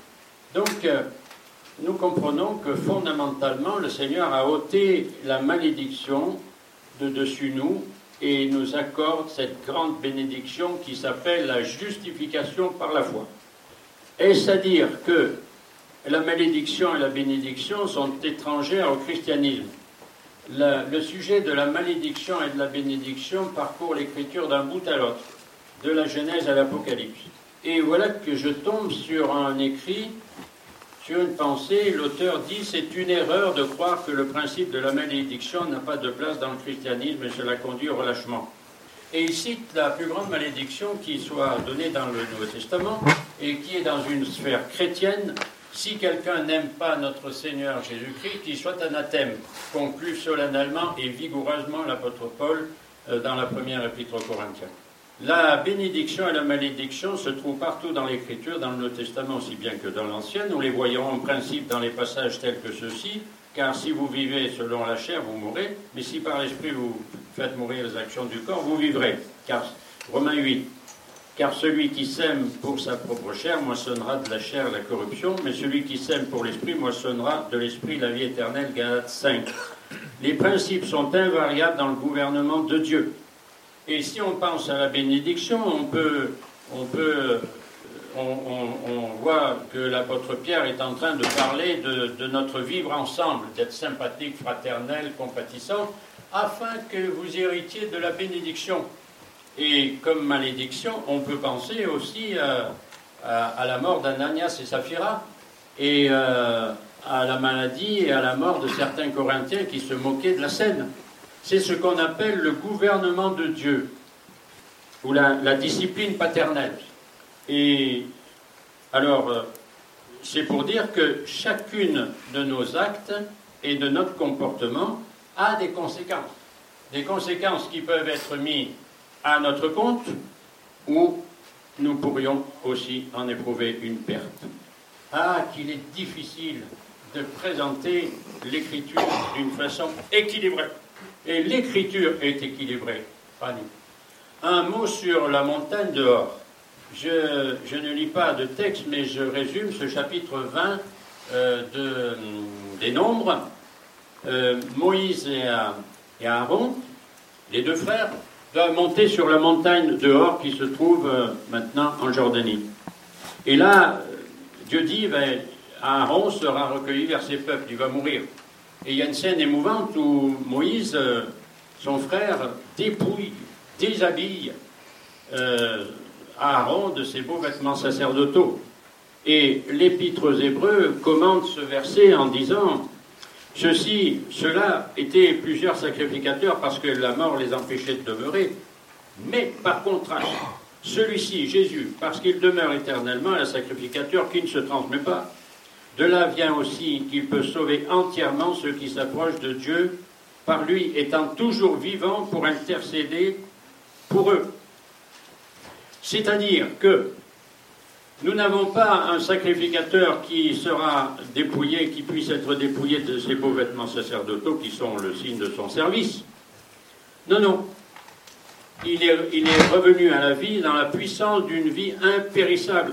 Speaker 1: Donc, euh, nous comprenons que fondamentalement, le Seigneur a ôté la malédiction de dessus nous et nous accorde cette grande bénédiction qui s'appelle la justification par la foi. Est-ce à dire que la malédiction et la bénédiction sont étrangères au christianisme? Le, le sujet de la malédiction et de la bénédiction parcourt l'Écriture d'un bout à l'autre, de la Genèse à l'Apocalypse. Et voilà que je tombe sur un écrit, sur une pensée. L'auteur dit « C'est une erreur de croire que le principe de la malédiction n'a pas de place dans le christianisme et cela conduit au relâchement. » Et il cite la plus grande malédiction qui soit donnée dans le Nouveau Testament et qui est dans une sphère chrétienne. Si quelqu'un n'aime pas notre Seigneur Jésus-Christ, qu'il soit anathème, conclut solennellement et vigoureusement l'apôtre Paul dans la première épître aux Corinthiens. La bénédiction et la malédiction se trouvent partout dans l'Écriture, dans le Nouveau Testament aussi bien que dans l'Ancien. Nous les voyons en principe dans les passages tels que ceux-ci, car si vous vivez selon la chair, vous mourrez, mais si par l'Esprit vous faites mourir les actions du corps, vous vivrez. Car, Romains huit. Car celui qui sème pour sa propre chair moissonnera de la chair la corruption, mais celui qui sème pour l'esprit moissonnera de l'esprit la vie éternelle. Galates cinq. Les principes sont invariables dans le gouvernement de Dieu. Et si on pense à la bénédiction, on peut, on peut, on, on, on voit que l'apôtre Pierre est en train de parler de, de notre vivre ensemble, d'être sympathique, fraternel, compatissant, afin que vous héritiez de la bénédiction. Et comme malédiction, on peut penser aussi à, à, à la mort d'Ananias et Saphira, et euh, à la maladie et à la mort de certains Corinthiens qui se moquaient de la scène. C'est ce qu'on appelle le gouvernement de Dieu, ou la, la discipline paternelle. Et alors, euh, c'est pour dire que chacune de nos actes et de notre comportement a des conséquences. Des conséquences qui peuvent être mises à notre compte, ou nous pourrions aussi en éprouver une perte. Ah, qu'il est difficile de présenter l'Écriture d'une façon équilibrée. Et l'Écriture est équilibrée, pas nous. Un mot sur la montagne de Hor. Je, je ne lis pas de texte, mais je résume ce chapitre vingt euh, de, des Nombres. Euh, Moïse et, et Aaron, les deux frères, doivent monter sur la montagne de Hor qui se trouve euh, maintenant en Jordanie. Et là, Dieu dit, ben, Aaron sera recueilli vers ses peuples, il va mourir. Et il y a une scène émouvante où Moïse, euh, son frère, dépouille, déshabille euh, Aaron de ses beaux vêtements sacerdotaux. Et l'Épître aux Hébreux commente ce verset en disant « Ceux-ci, ceux-là étaient plusieurs sacrificateurs parce que la mort les empêchait de demeurer, mais par contraste, celui-ci, Jésus, parce qu'il demeure éternellement, est un sacrificateur qui ne se transmet pas. De là vient aussi qu'il peut sauver entièrement ceux qui s'approchent de Dieu, par lui étant toujours vivant pour intercéder pour eux. » C'est-à-dire que nous n'avons pas un sacrificateur qui sera dépouillé, qui puisse être dépouillé de ses beaux vêtements sacerdotaux qui sont le signe de son service. Non, non. Il est, il est revenu à la vie dans la puissance d'une vie impérissable.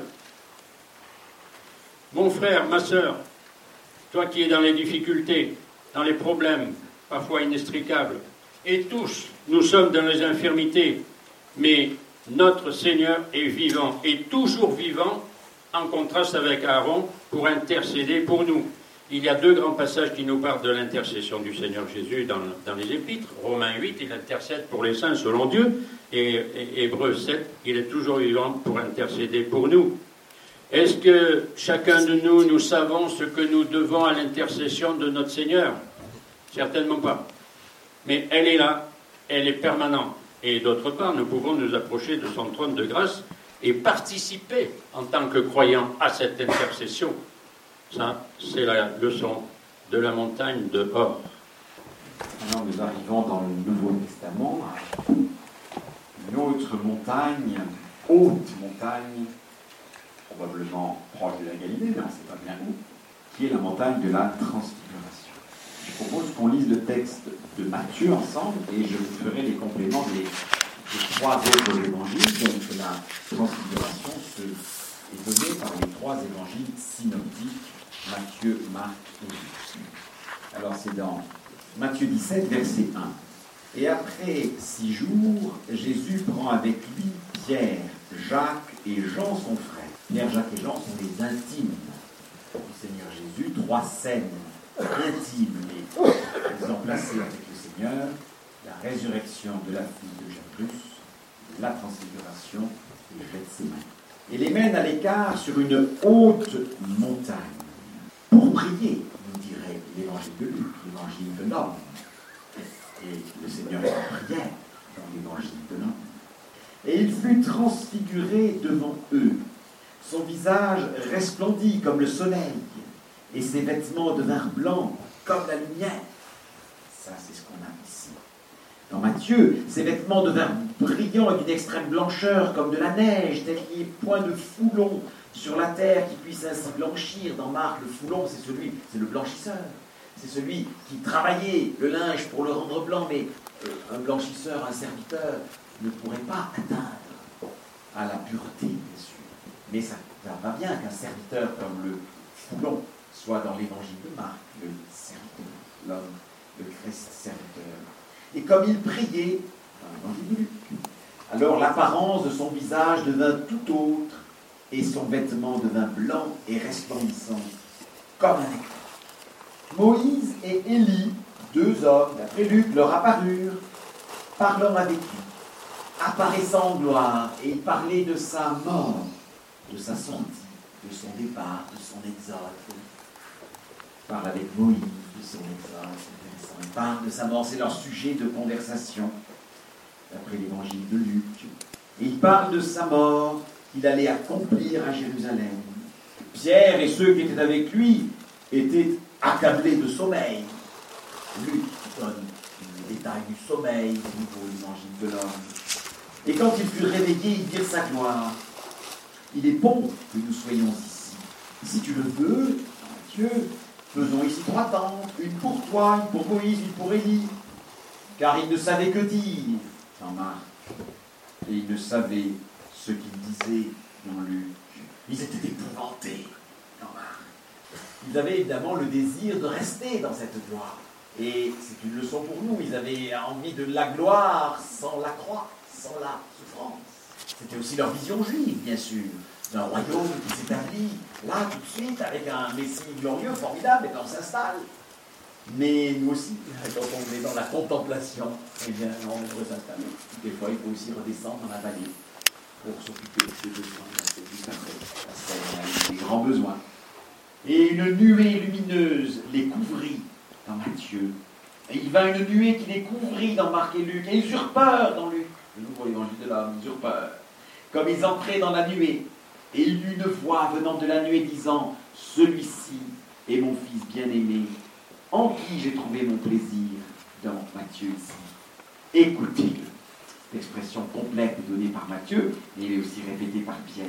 Speaker 1: Mon frère, ma sœur, toi qui es dans les difficultés, dans les problèmes, parfois inextricables, et tous, nous sommes dans les infirmités, mais notre Seigneur est vivant, et toujours vivant, en contraste avec Aaron, pour intercéder pour nous. Il y a deux grands passages qui nous parlent de l'intercession du Seigneur Jésus dans, dans les Épîtres. Romains huit, il intercède pour les saints selon Dieu, et, et Hébreux sept, il est toujours vivant pour intercéder pour nous. Est-ce que chacun de nous, nous savons ce que nous devons à l'intercession de notre Seigneur? Certainement pas. Mais elle est là, elle est permanente. Et d'autre part, nous pouvons nous approcher de son trône de grâce et participer en tant que croyants à cette intercession. Ça, c'est la leçon de la montagne de Hor.
Speaker 2: Maintenant, nous arrivons dans le Nouveau Testament à une autre montagne, haute montagne, probablement proche de la Galilée, mais on ne sait pas bien où, qui est la montagne de la Transfiguration. Je propose qu'on lise le texte de Matthieu ensemble et je vous ferai les compléments des, des trois autres évangiles. Donc la Transfiguration se est donné par les trois évangiles synoptiques, Matthieu, Marc et Luc. Alors c'est dans Matthieu dix-sept, verset un. Et après six jours, Jésus prend avec lui Pierre, Jacques et Jean son frère. Pierre, Jacques et Jean sont les intimes du Seigneur Jésus, trois scènes intimes et ils ont placé avec le Seigneur la résurrection de la fille de Jairus, la transfiguration et Gethsémani. Et les mène à l'écart sur une haute montagne pour prier, nous dirait l'évangile de Luc, l'évangile de l'homme. Et le Seigneur est en prière dans l'évangile de l'homme. Et il fut transfiguré devant eux. Son visage resplendit comme le soleil, et ses vêtements devinrent blancs comme la lumière. Ça, c'est ce qu'on a ici. Dans Matthieu, ses vêtements devinrent brillants et d'une extrême blancheur comme de la neige, tel qu'il n'y ait point de foulon sur la terre qui puisse ainsi blanchir. Dans Marc, le foulon, c'est celui, c'est le blanchisseur. C'est celui qui travaillait le linge pour le rendre blanc, mais euh, un blanchisseur, un serviteur, ne pourrait pas atteindre à la pureté, bien sûr. Mais ça, ça va bien qu'un serviteur comme le foulon soit dans l'évangile de Marc, le serviteur, l'homme, le Christ serviteur. Et comme il priait, dans l'évangile de Luc, alors l'apparence de son visage devint tout autre, et son vêtement devint blanc et resplendissant, comme un éclat. Moïse et Élie, deux hommes, d'après Luc, leur apparurent, parlant avec lui, apparaissant en gloire, et ils parlaient de sa mort, de sa sortie, de son départ, de son exode. Ils parlent avec Moïse de son exode, c'est intéressant. Ils parlent de sa mort, c'est leur sujet de conversation, d'après l'évangile de Luc. Et ils parlent de sa mort qu'il allait accomplir à Jérusalem. Pierre et ceux qui étaient avec lui étaient accablés de sommeil. Luc donne le détail du sommeil au niveau de l'évangile de l'homme. Et quand ils furent réveillés, ils dirent sa gloire. Il est bon que nous soyons ici. Si tu le veux, Dieu, faisons ici trois tentes, une pour toi, une pour Moïse, une pour Élie. Car ils ne savaient que dire dans Marc. Et ils ne savaient ce qu'ils disaient dans Luc. Ils étaient épouvantés dans Marc. Ils avaient évidemment le désir de rester dans cette gloire. Et c'est une leçon pour nous. Ils avaient envie de la gloire sans la croix, sans la souffrance. C'était aussi leur vision juive, bien sûr, d'un royaume qui s'établit là tout de suite avec un Messie glorieux, formidable, et qu'on s'installe. Mais nous aussi, quand on est dans la contemplation, eh bien, on est heureux s'installer. Des fois, il faut aussi redescendre dans la vallée pour s'occuper de ses besoins. C'est juste après, c'est des grands besoins. Et une nuée lumineuse les couvrit dans Matthieu. Et il vint une nuée qui les couvrit dans Marc et Luc. Et ils eurent peur dans Luc. Le nouveau évangile de l'homme, ils eurent peur. Comme ils entraient dans la nuée, et il eut une voix venant de la nuée disant « Celui-ci est mon fils bien-aimé, en qui j'ai trouvé mon plaisir. » Dans Matthieu ici. Écoutez-le. L'expression complète est donnée par Matthieu, et elle est aussi répétée par Pierre.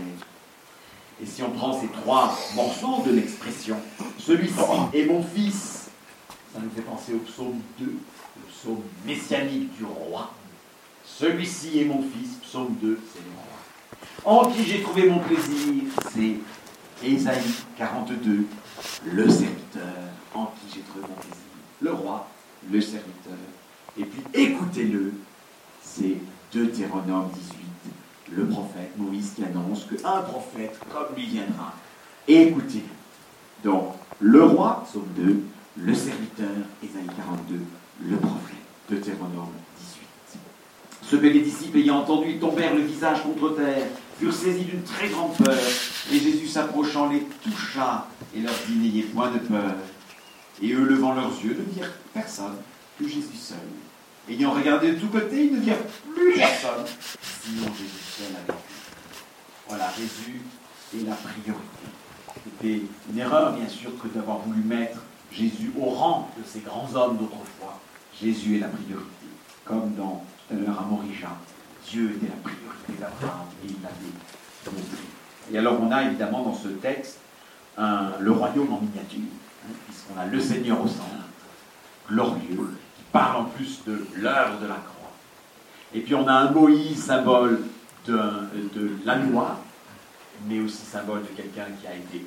Speaker 2: Et si on prend ces trois morceaux de l'expression, celui-ci est mon fils, ça nous fait penser au psaume deux, le psaume messianique du roi. Celui-ci est mon fils, psaume deux, c'est le roi. En qui j'ai trouvé mon plaisir, c'est Ésaïe quarante-deux, le serviteur, en qui j'ai trouvé mon plaisir. Le roi, le serviteur. Et puis écoutez-le, c'est Deutéronome dix-huit. Le prophète Moïse qui annonce qu'un prophète comme lui viendra. Écoutez. Donc, le roi, psaume deux, le serviteur, Ésaïe quarante-deux, le prophète, Deutéronome dix-huit. Ce que les disciples ayant entendu tombèrent le visage contre terre, furent saisis d'une très grande peur, et Jésus s'approchant les toucha et leur dit « N'ayez point de peur ». Et eux, levant leurs yeux, ne virent personne que Jésus seul. Ayant regardé de tous côtés, ils ne virent plus personne, sinon Jésus seul avec eux. Voilà, Jésus est la priorité. C'était une erreur, bien sûr, que d'avoir voulu mettre Jésus au rang de ces grands hommes d'autrefois. Jésus est la priorité. Comme dans tout à l'heure à Morija, Dieu était la priorité d'Abraham et il l'avait montré. Et alors on a évidemment dans ce texte un, le royaume en miniature, hein, puisqu'on a le Seigneur au centre, glorieux, parle en plus de l'œuvre de la croix. Et puis on a un Moïse, symbole de, de la loi, mais aussi symbole de quelqu'un qui a été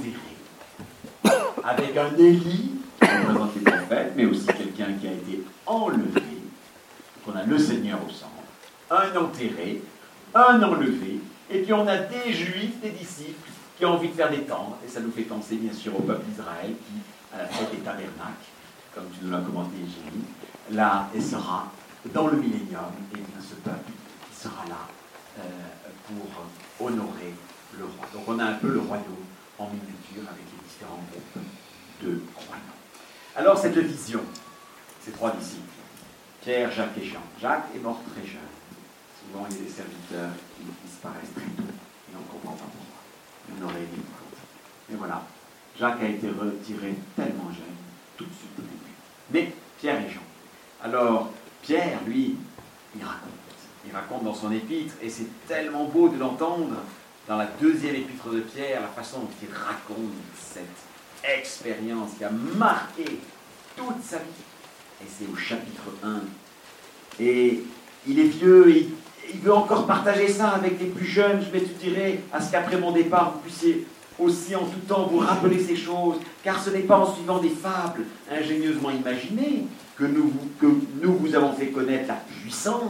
Speaker 2: enterré, avec un Élie, qui représente les prophètes, mais aussi quelqu'un qui a été enlevé. Donc on a le Seigneur au centre, un enterré, un enlevé, et puis on a des Juifs, des disciples, qui ont envie de faire des tentes, et ça nous fait penser bien sûr au peuple d'Israël, qui, à la fête des tabernacles, comme tu nous l'as commenté, Jésus, là, et sera dans le millénium, et bien ce peuple qui sera là euh, pour honorer le roi. Donc on a un peu le royaume en miniature avec les différents groupes de croyants. Alors cette vision, ces trois disciples, Pierre, Jacques et Jean. Jacques est mort très jeune. Souvent il y a des serviteurs qui disparaissent très tôt, et on ne comprend pas pourquoi. On aurait aimé le cause. Mais voilà, Jacques a été retiré tellement jeune, tout de suite au début. Mais Pierre et Jean. Alors, Pierre, lui, il raconte. Il raconte dans son épître, et c'est tellement beau de l'entendre dans la deuxième épître de Pierre, la façon dont il raconte cette expérience qui a marqué toute sa vie. Et c'est au chapitre un. Et il est vieux, et il veut encore partager ça avec les plus jeunes. Je vais te dire, à ce qu'après mon départ, vous puissiez aussi en tout temps vous rappeler ces choses, car ce n'est pas en suivant des fables ingénieusement imaginées que nous, que nous vous avons fait connaître la puissance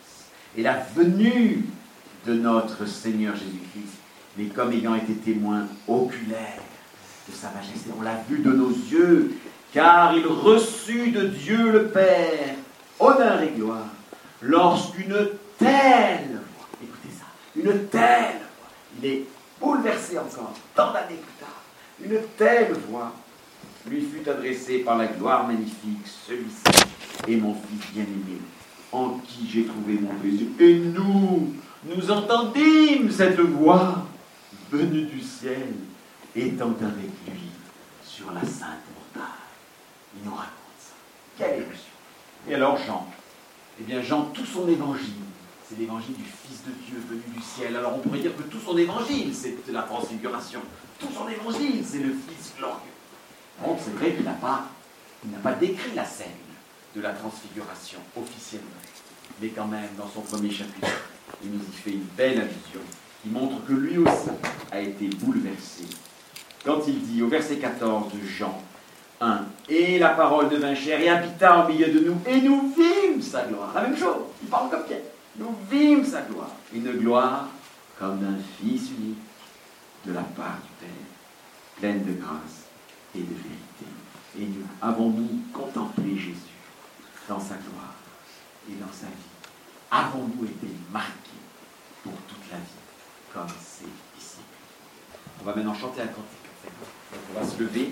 Speaker 2: et la venue de notre Seigneur Jésus-Christ, mais comme ayant été témoins oculaires de sa majesté. On l'a vu de nos yeux, car il reçut de Dieu le Père honneur et gloire lorsqu'une telle voix, écoutez ça, une telle voix, il est bouleversé encore, tant d'années plus tard, une telle voix lui fut adressée par la gloire magnifique, celui-ci est mon Fils bien-aimé, en qui j'ai trouvé mon plaisir. Et nous, nous entendîmes cette voix venue du ciel, étant avec lui sur la sainte montagne. Il nous raconte ça. Quelle émotion. Et alors Jean, eh bien Jean, tout son évangile, c'est l'évangile du Fils de Dieu venu du ciel. Alors on pourrait dire que tout son évangile, c'est la transfiguration. Tout son évangile, c'est le Fils glorieux. Donc c'est vrai qu'il n'a pas, il n'a pas décrit la scène de la transfiguration officiellement. Mais quand même, dans son premier chapitre, il nous y fait une belle allusion qui montre que lui aussi a été bouleversé. Quand il dit au verset quatorze de Jean un, « Et la parole devint chair et habita au milieu de nous, et nous vîmes sa gloire. » La même chose, il parle comme Pierre. Nous vîmes sa gloire. Une gloire comme d'un Fils unique de la part du Père, pleine de grâce et de vérité. Et nous avons-nous contemplé Jésus dans sa gloire et dans sa vie? Avons-nous été marqués pour toute la vie comme ses disciples? On va maintenant chanter un cantique. Donc on va se lever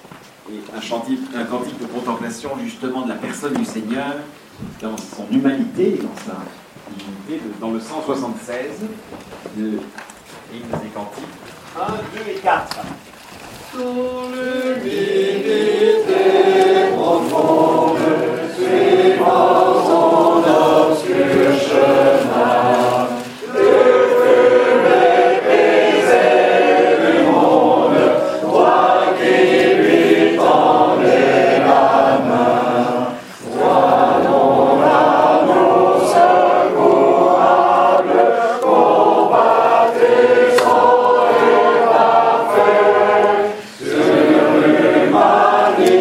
Speaker 2: et un, chantier, un cantique de contemplation justement de la personne du Seigneur dans son humanité et dans sa divinité, dans le cent soixante-seize de Hymnes et Cantiques. un, deux et quatre.
Speaker 3: Dans l'humilité profonde, suivant son obscur chemin, le feu méprisé du monde, toi qui lui tendais la main, sois ton amour secourable, compatissant et parfait. Sur l'humanité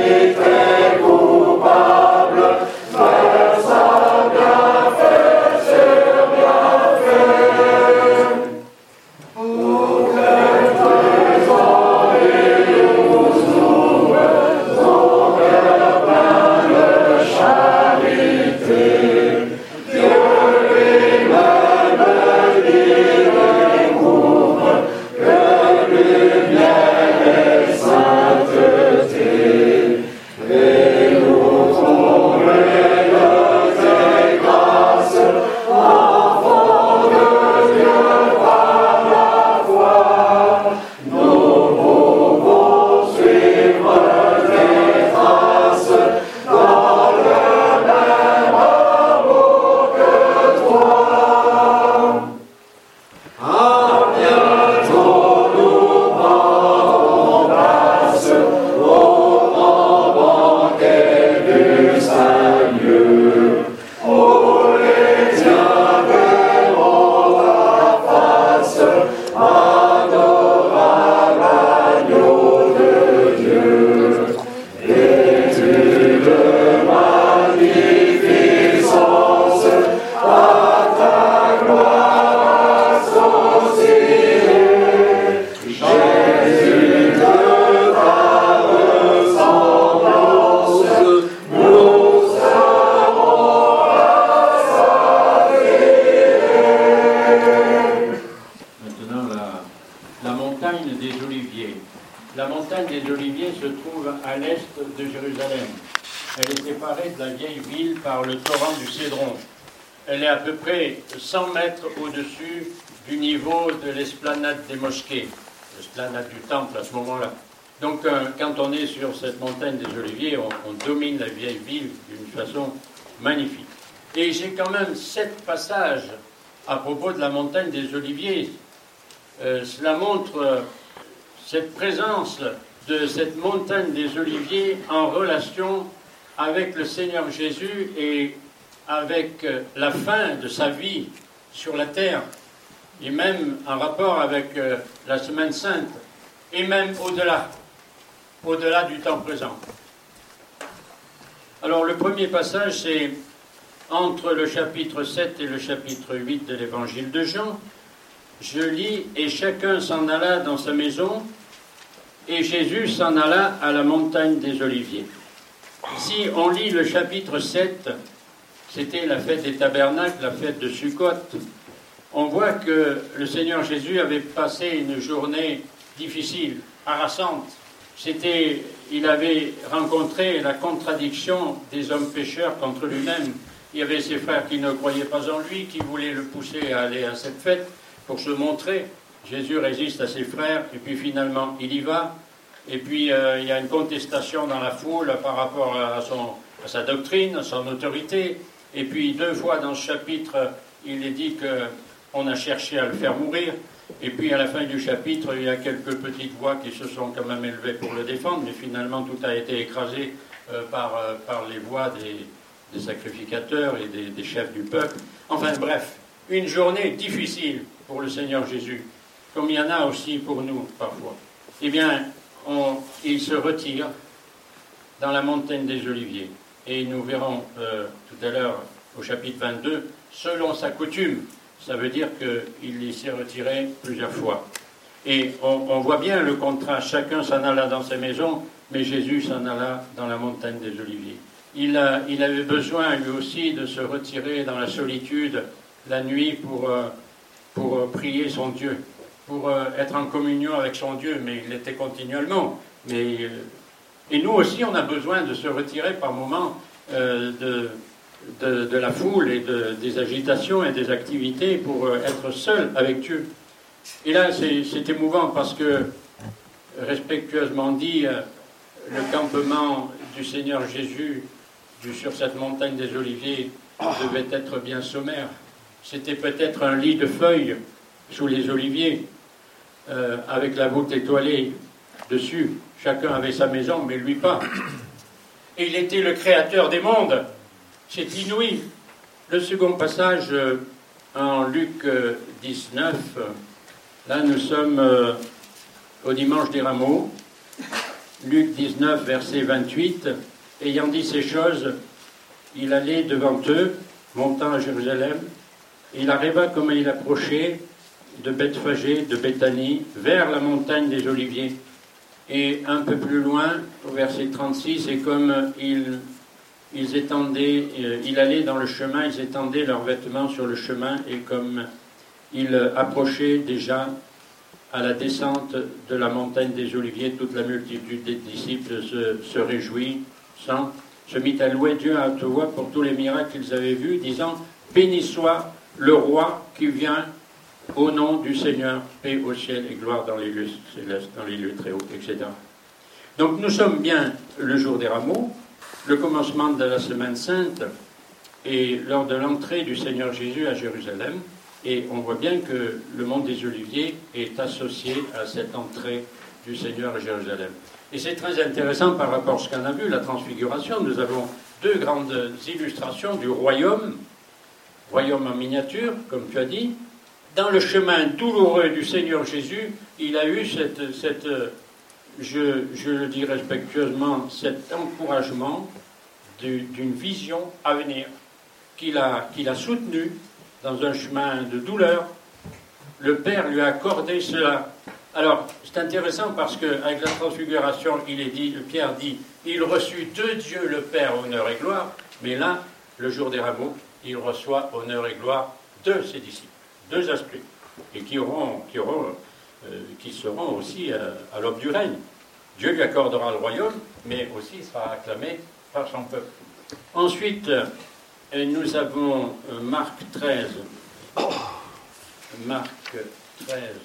Speaker 1: de Jérusalem. Elle est séparée de la vieille ville par le torrent du Cédron. Elle est à peu près cent mètres au-dessus du niveau de l'esplanade des mosquées, l'esplanade du temple à ce moment-là. Donc euh, quand on est sur cette montagne des Oliviers, on, on domine la vieille ville d'une façon magnifique. Et j'ai quand même sept passages à propos de la montagne des Oliviers. Euh, cela montre euh, cette présence de cette montagne des Oliviers en relation avec le Seigneur Jésus et avec euh, la fin de sa vie sur la terre, et même en rapport avec euh, la Semaine Sainte, et même au-delà, au-delà du temps présent. Alors le premier passage, c'est entre le chapitre sept et le chapitre huit de l'évangile de Jean. Je lis, et chacun s'en alla dans sa maison, et Jésus s'en alla à la montagne des Oliviers. Si on lit le chapitre sept, c'était la fête des tabernacles, la fête de Sukkot, on voit que le Seigneur Jésus avait passé une journée difficile, harassante. C'était, il avait rencontré la contradiction des hommes pécheurs contre lui-même. Il y avait ses frères qui ne croyaient pas en lui, qui voulaient le pousser à aller à cette fête pour se montrer. Jésus résiste à ses frères, et puis finalement il y va. Et puis euh, il y a une contestation dans la foule par rapport à, son, à sa doctrine, à son autorité. Et puis deux fois dans ce chapitre, il est dit qu'on a cherché à le faire mourir. Et puis à la fin du chapitre, il y a quelques petites voix qui se sont quand même élevées pour le défendre, mais finalement tout a été écrasé euh, par, euh, par les voix des, des sacrificateurs et des, des chefs du peuple. Enfin bref, une journée difficile pour le Seigneur Jésus, comme il y en a aussi pour nous parfois. Eh bien, on, il se retire dans la montagne des Oliviers. Et nous verrons euh, tout à l'heure au chapitre vingt-deux, selon sa coutume. Ça veut dire qu'il s'est retiré plusieurs fois. Et on, on voit bien le contraste. Chacun s'en alla dans sa maison, mais Jésus s'en alla dans la montagne des Oliviers. Il, a, il avait besoin, lui aussi, de se retirer dans la solitude la nuit pour, euh, pour euh, prier son Dieu, pour euh, être en communion avec son Dieu, mais il l'était continuellement. Mais, euh, et nous aussi, on a besoin de se retirer par moments euh, de... De, de la foule et de, des agitations et des activités pour euh, être seul avec Dieu. Et là, c'est, c'est émouvant parce que, respectueusement dit, euh, le campement du Seigneur Jésus du, sur cette montagne des Oliviers devait être bien sommaire. C'était peut-être un lit de feuilles sous les oliviers, euh, avec la voûte étoilée dessus. Chacun avait sa maison, mais lui pas. Et il était le créateur des mondes. C'est inouï. Le second passage euh, en Luc euh, dix-neuf, euh, là nous sommes euh, au dimanche des rameaux. Luc dix-neuf, verset vingt-huit. Ayant dit ces choses, il allait devant eux, montant à Jérusalem. Il arriva comme il approchait de Bethphagée, de Béthanie, vers la montagne des Oliviers. Et un peu plus loin, au verset trente-six, et comme il... Ils étendaient, euh, il allait dans le chemin, ils étendaient leurs vêtements sur le chemin, et comme ils approchaient déjà à la descente de la montagne des Oliviers, toute la multitude des disciples se, se réjouit, sans, se mit à louer Dieu à haute voix pour tous les miracles qu'ils avaient vus, disant « Béni soit le roi qui vient au nom du Seigneur, paix au ciel et gloire dans les lieux célestes, dans les lieux très hauts, et cetera » Donc nous sommes bien le jour des rameaux, le commencement de la Semaine Sainte, et lors de l'entrée du Seigneur Jésus à Jérusalem, et on voit bien que le mont des Oliviers est associé à cette entrée du Seigneur à Jérusalem. Et c'est très intéressant par rapport à ce qu'on a vu, la transfiguration. Nous avons deux grandes illustrations du royaume, royaume en miniature, comme tu as dit. Dans le chemin douloureux du Seigneur Jésus, il a eu cette... cette Je, je le dis respectueusement, cet encouragement du, d'une vision à venir qu'il a, qu'il a soutenu dans un chemin de douleur. Le Père lui a accordé cela. Alors, c'est intéressant parce qu'avec la transfiguration, il est dit, Pierre dit, il reçut de Dieu le Père honneur et gloire, mais là, le jour des rameaux, il reçoit honneur et gloire de ses disciples, deux aspects, et qui auront... Qui auront Euh, qui seront aussi à, à l'aube du règne. Dieu lui accordera le royaume, mais aussi il sera acclamé par son peuple. Ensuite, nous avons Marc treize. Marc treize.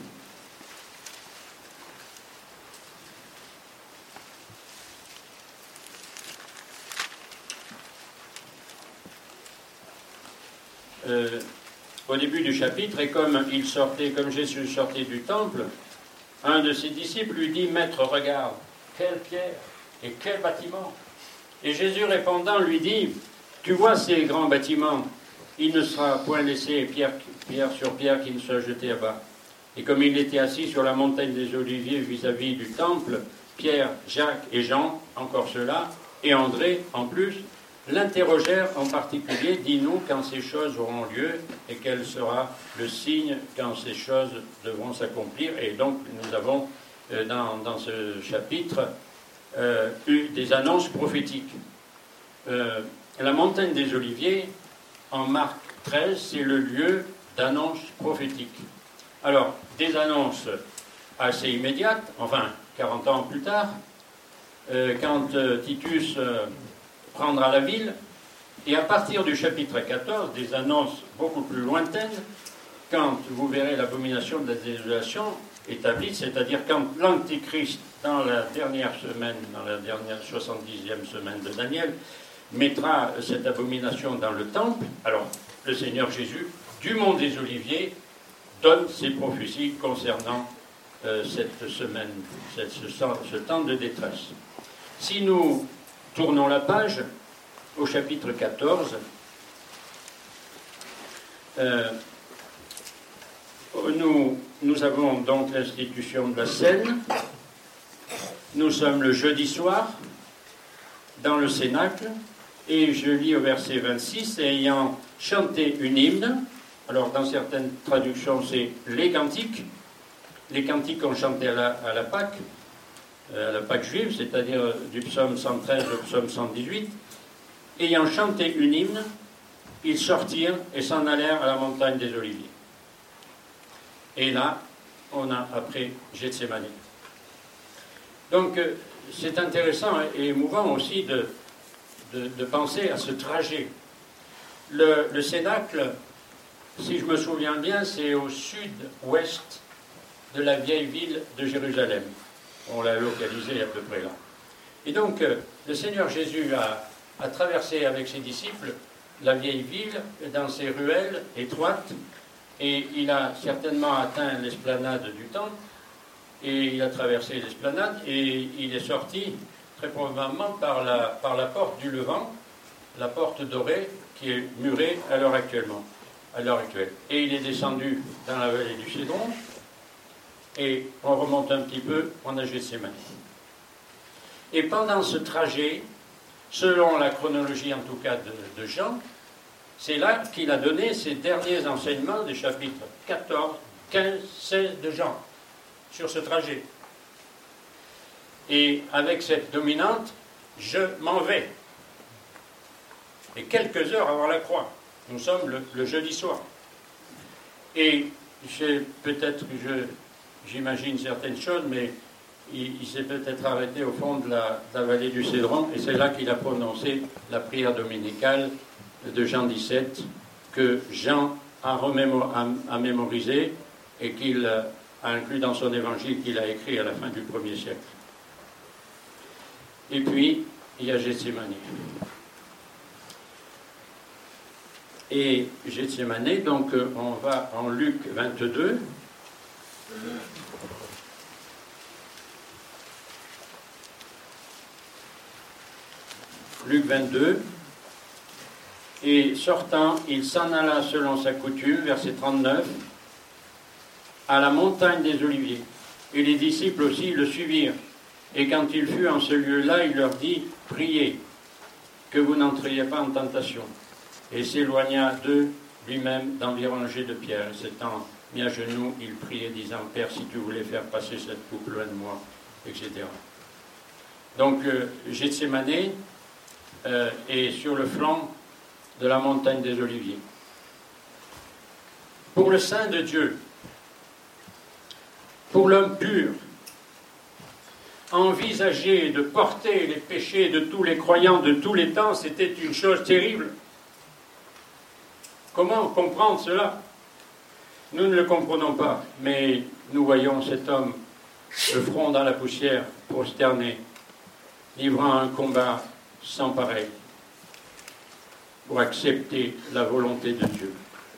Speaker 1: Euh, au début du chapitre, et comme il sortait, comme Jésus sortait du temple, un de ses disciples lui dit, « Maître, regarde, quelle pierre et quel bâtiment !» Et Jésus répondant lui dit, « Tu vois ces grands bâtiments, il ne sera point laissé pierre, pierre sur pierre qui ne soit jeté à bas. » Et comme il était assis sur la montagne des Oliviers vis-à-vis du temple, Pierre, Jacques et Jean, encore ceux-là, et André en plus, l'interrogèrent en particulier, « Dis-nous quand ces choses auront lieu et quel sera le signe quand ces choses devront s'accomplir. » Et donc nous avons euh, dans, dans ce chapitre euh, eu des annonces prophétiques. Euh, la montagne des Oliviers, en Marc treize, c'est le lieu d'annonces prophétiques. Alors, des annonces assez immédiates, enfin quarante ans plus tard, euh, quand euh, Titus euh, prendra la ville, et à partir du chapitre quatorze, des annonces beaucoup plus lointaines, quand vous verrez l'abomination de la désolation établie, c'est-à-dire quand l'Antichrist, dans la dernière semaine, dans la dernière soixante-dixième semaine de Daniel, mettra cette abomination dans le temple, alors le Seigneur Jésus, du mont des Oliviers, donne ses prophéties concernant euh, cette semaine, cette, ce, ce temps de détresse. Si nous tournons la page au chapitre quatorze, euh, nous, nous avons donc l'institution de la scène. Nous sommes le jeudi soir dans le Cénacle, et je lis au verset vingt-six, ayant chanté une hymne. Alors dans certaines traductions c'est les cantiques, les cantiques qu'on chantait à la, à la Pâque, à la Pâque juive, c'est-à-dire du psaume cent treize au psaume cent dix-huit, ayant chanté une hymne, ils sortirent et s'en allèrent à la montagne des Oliviers. Et là, on a après Gethsémani. Donc, c'est intéressant et émouvant aussi de, de, de penser à ce trajet. Le, le Cénacle, si je me souviens bien, c'est au sud-ouest de la vieille ville de Jérusalem. On l'a localisé à peu près là. Et donc, le Seigneur Jésus a, a traversé avec ses disciples la vieille ville dans ses ruelles étroites, et il a certainement atteint l'esplanade du temple, et il a traversé l'esplanade, et il est sorti très probablement par la, par la porte du Levant, la porte dorée qui est murée à l'heure actuellement, à l'heure actuelle. Et il est descendu dans la vallée du Cédron, et on remonte un petit peu, on a Gethsémani. Et pendant ce trajet, selon la chronologie en tout cas de, de Jean, c'est là qu'il a donné ses derniers enseignements des chapitres quatorze, quinze, seize de Jean, sur ce trajet. Et avec cette dominante, je m'en vais. Et quelques heures avant la croix, nous sommes le, le jeudi soir. Et peut-être que je, j'imagine certaines choses, mais il, il s'est peut-être arrêté au fond de la, de la vallée du Cédron, et c'est là qu'il a prononcé la prière dominicale de Jean dix-sept, que Jean a, remémo- a, a mémorisé et qu'il a inclus dans son évangile qu'il a écrit à la fin du premier siècle. Et puis, il y a Gethsémani. Et Gethsémani, donc on va en Luc vingt-deux. Luc vingt-deux. Et sortant, il s'en alla selon sa coutume, verset trente-neuf, à la montagne des Oliviers. Et les disciples aussi le suivirent. Et quand il fut en ce lieu-là, il leur dit, « Priez, que vous n'entriez pas en tentation. » Et s'éloigna d'eux lui-même d'environ un jet de pierre. S'étant mis à genoux, il priait, disant, « Père, si tu voulais faire passer cette coupe loin de moi, et cetera » Donc, euh, Gethsémani euh, est sur le flanc de la montagne des Oliviers. Pour le Saint de Dieu, pour l'homme pur, envisager de porter les péchés de tous les croyants de tous les temps, c'était une chose terrible. Comment comprendre cela? Nous ne le comprenons pas, mais nous voyons cet homme, le front dans la poussière, prosterné, livrant un combat sans pareil pour accepter la volonté de Dieu.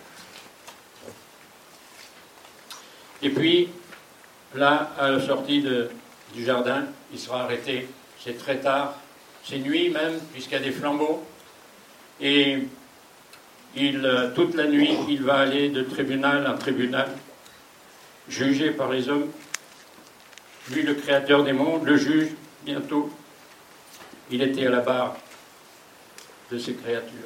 Speaker 1: Et puis, là, à la sortie de, du jardin, il sera arrêté. C'est très tard, c'est nuit même, puisqu'il y a des flambeaux. Et il, toute la nuit, il va aller de tribunal en tribunal, jugé par les hommes. Lui, le créateur des mondes, le juge, bientôt. Il était à la barre de ces créatures.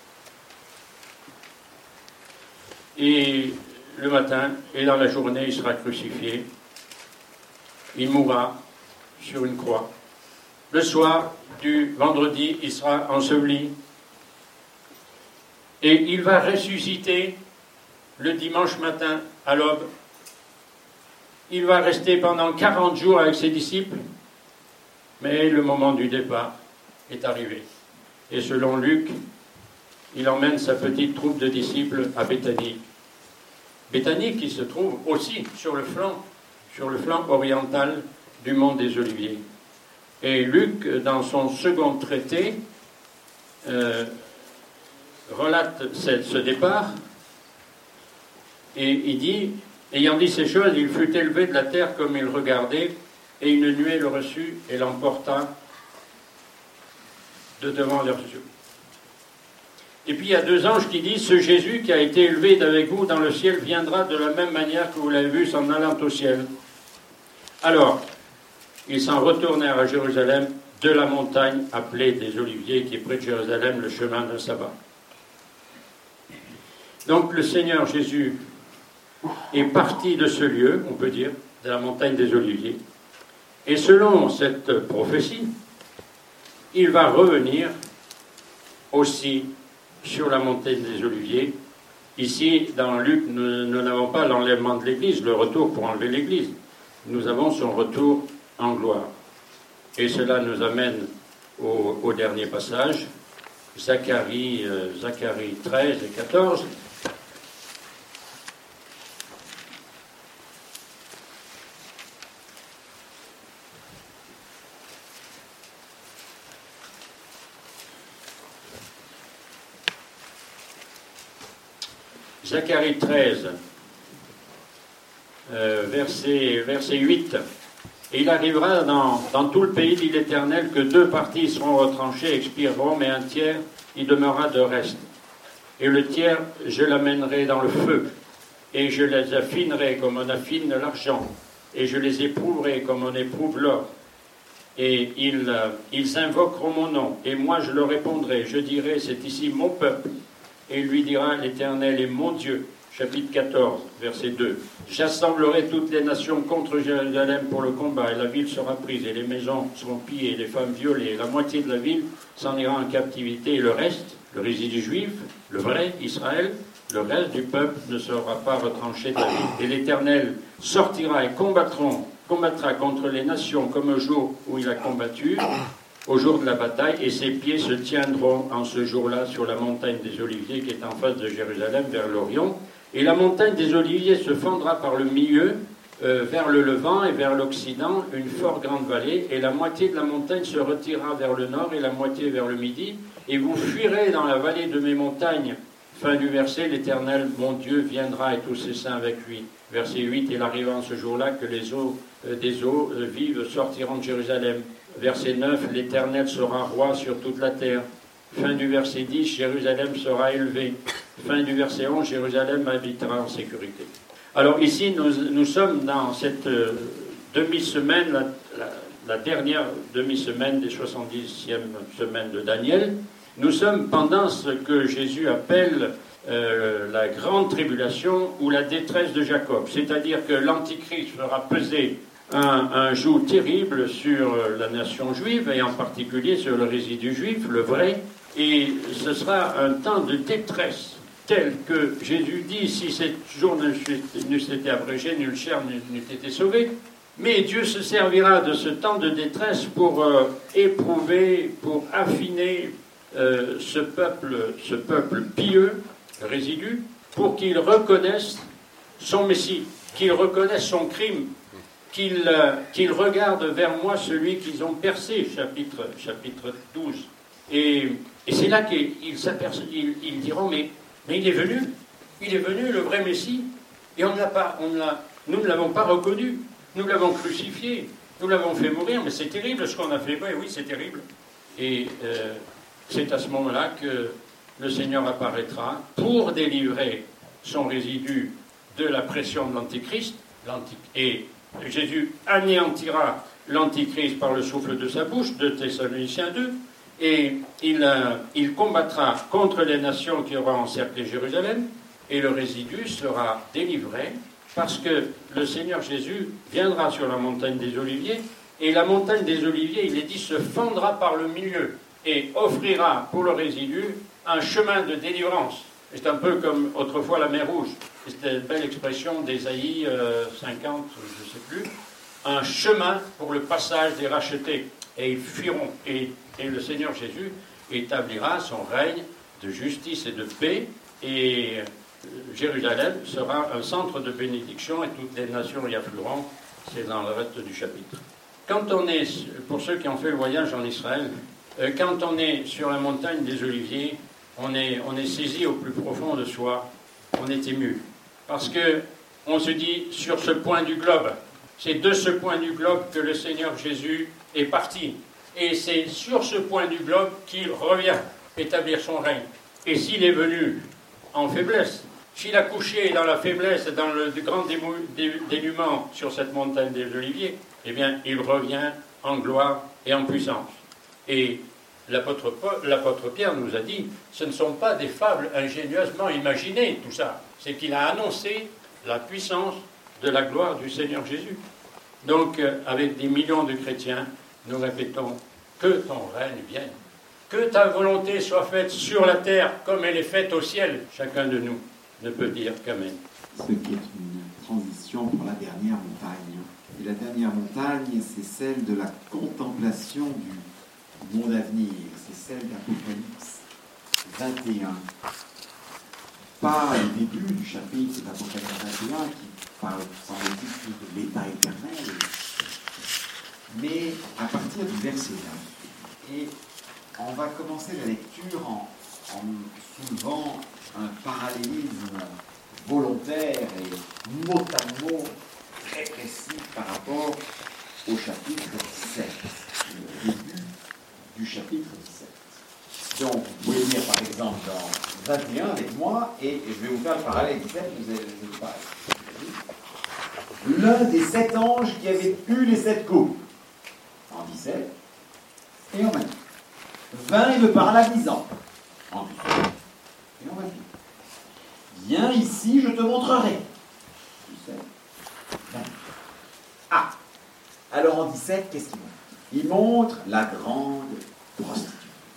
Speaker 1: Et le matin et dans la journée, il sera crucifié. Il mourra sur une croix. Le soir du vendredi, il sera enseveli. Et il va ressusciter le dimanche matin à l'aube. Il va rester pendant quarante jours avec ses disciples. Mais le moment du départ est arrivé. Et selon Luc, il emmène sa petite troupe de disciples à Béthanie. Béthanie qui se trouve aussi sur le flanc, sur le flanc oriental du mont des Oliviers. Et Luc, dans son second traité, euh, relate ce, ce départ, et il dit, ayant dit ces choses, il fut élevé de la terre comme il regardait, et une nuée le reçut et l'emporta de devant leurs yeux. Et puis il y a deux anges qui disent, ce Jésus qui a été élevé d'avec vous dans le ciel viendra de la même manière que vous l'avez vu s'en allant au ciel. Alors, ils s'en retournèrent à Jérusalem de la montagne appelée des Oliviers, qui est près de Jérusalem, le chemin d'un sabbat. Donc le Seigneur Jésus est parti de ce lieu, on peut dire, de la montagne des Oliviers, et selon cette prophétie, il va revenir aussi sur la montagne des Oliviers. Ici, dans Luc, nous, nous n'avons pas l'enlèvement de l'Église, le retour pour enlever l'Église. Nous avons son retour en gloire. Et cela nous amène au, au dernier passage, Zacharie, euh, Zacharie treize et quatorze. Zacharie treize, euh, verset, verset huit. Et il arrivera dans, dans tout le pays, dit l'Éternel, que deux parties seront retranchées, expireront, mais un tiers y demeurera de reste. Et le tiers, je l'amènerai dans le feu, et je les affinerai comme on affine l'argent, et je les éprouverai comme on éprouve l'or. Et ils, euh, ils invoqueront mon nom, et moi je leur répondrai, je dirai, c'est ici mon peuple. Et il lui dira, l'Éternel est mon Dieu. Chapitre quatorze, verset deux. J'assemblerai toutes les nations contre Jérusalem pour le combat, et la ville sera prise, et les maisons seront pillées, et les femmes violées, et la moitié de la ville s'en ira en captivité, et le reste, le résidu juif, le vrai Israël, le reste du peuple ne sera pas retranché de la ville. Et l'Éternel sortira et combattront, combattra contre les nations comme au jour où il a combattu, au jour de la bataille, et ses pieds se tiendront en ce jour-là sur la montagne des Oliviers qui est en face de Jérusalem vers l'Orient. Et la montagne des Oliviers se fendra par le milieu euh, vers le Levant et vers l'Occident, une fort grande vallée, et la moitié de la montagne se retirera vers le nord et la moitié vers le midi, et vous fuirez dans la vallée de mes montagnes. Fin du verset, l'Éternel, mon Dieu, viendra et tous ses saints avec lui. Verset huit, il arriva en ce jour-là que les eaux euh, des eaux euh, vives sortiront de Jérusalem. Verset neuf, l'Éternel sera roi sur toute la terre. Fin du verset dix, Jérusalem sera élevée. Fin du verset onze, Jérusalem habitera en sécurité. Alors ici, nous, nous sommes dans cette euh, demi-semaine, la, la, la dernière demi-semaine des soixante-dixième semaine de Daniel. Nous sommes pendant ce que Jésus appelle euh, la grande tribulation ou la détresse de Jacob. C'est-à-dire que l'Antichrist fera peser un, un joug terrible sur la nation juive et en particulier sur le résidu juif, le vrai. Et ce sera un temps de détresse tel que Jésus dit, si ce jour n'eût été abrégé, nulle chair n'eût été sauvée. Mais Dieu se servira de ce temps de détresse pour euh, éprouver, pour affiner euh, ce peuple, ce peuple pieux, résidu, pour qu'il reconnaisse son Messie, qu'il reconnaisse son crime, qu'il euh, qu'il regarde vers moi celui qu'ils ont percé, chapitre, chapitre douze. Et, et c'est là qu'ils s'aperçoivent, ils, ils diront, mais, mais il est venu, il est venu, le vrai Messie, et on ne l'a pas, on l'a, nous ne l'avons pas reconnu, nous l'avons crucifié, nous l'avons fait mourir, mais c'est terrible ce qu'on a fait, oui, oui, c'est terrible. Et euh, c'est à ce moment-là que le Seigneur apparaîtra pour délivrer son résidu de la pression de l'Antichrist, et Jésus anéantira l'Antichrist par le souffle de sa bouche, de Thessaloniciens deux, et il, euh, il combattra contre les nations qui auront encerclé Jérusalem, et le résidu sera délivré, parce que le Seigneur Jésus viendra sur la montagne des Oliviers, et la montagne des Oliviers, il est dit, se fendra par le milieu, et offrira pour le résidu un chemin de délivrance. C'est un peu comme autrefois la mer Rouge. C'était une belle expression d'Ésaïe euh, cinquante, je ne sais plus. Un chemin pour le passage des rachetés. Et ils fuiront. Et, et le Seigneur Jésus établira son règne de justice et de paix. Et Jérusalem sera un centre de bénédiction et toutes les nations y afflueront. C'est dans le reste du chapitre. Quand on est, pour ceux qui ont fait le voyage en Israël, euh, quand on est sur la montagne des Oliviers, on est, on est saisi au plus profond de soi, on est ému. Parce que on se dit, sur ce point du globe, c'est de ce point du globe que le Seigneur Jésus est parti. Et c'est sur ce point du globe qu'il revient établir son règne. Et s'il est venu en faiblesse, s'il a couché dans la faiblesse et dans le grand dénuement sur cette montagne des Oliviers, eh bien, il revient en gloire et en puissance. Et l'apôtre, l'apôtre Pierre nous a dit, ce ne sont pas des fables ingénieusement imaginées, tout ça. C'est qu'il a annoncé la puissance de la gloire du Seigneur Jésus. Donc, avec des millions de chrétiens, nous répétons, que ton règne vienne. Que ta volonté soit faite sur la terre comme elle est faite au ciel. Chacun de nous ne peut dire qu'amen.
Speaker 4: Ce qui est une transition pour la dernière montagne. Et la dernière montagne, c'est celle de la contemplation du monde à venir. C'est celle d'Apocalypse vingt et un. Pas le début du chapitre d'Apocalypse vingt et un qui parle, semble-t-il, de l'état éternel, mais à partir du verset neuf. Et on va commencer la lecture en, en soulevant un parallélisme volontaire et mot à mot très précis par rapport au chapitre dix-sept, le début du chapitre dix-sept. Donc, vous pouvez lire par exemple dans vingt et un avec moi, et je vais vous faire le parallèle dix-sept, vous allez le pas. L'un des sept anges qui avait eu les sept coupes, en dix-sept et en vingt. Vint et me parla disant, en dix-sept et en vingt. Viens ici, je te montrerai. dix-sept, vingt. Ah, alors en dix-sept, qu'est-ce qu'il montre? Il montre la grande prostituée.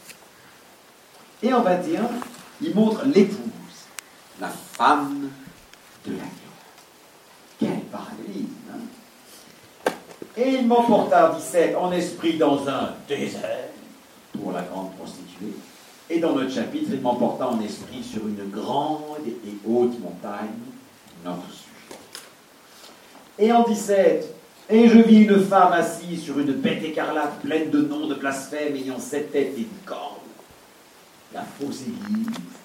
Speaker 4: Et en vingt et un, il montre l'épouse, la femme de l'agneau. Quel parallélisme, hein? Et il m'emporta, en dix-sept, en esprit dans un désert pour la grande prostituée. Et dans notre chapitre, il m'emporta en esprit sur une grande et haute montagne, notre sujet. Et en dix-sept, et je vis une femme assise sur une bête écarlate pleine de noms de blasphème, ayant sept têtes et une corne. La fausse église,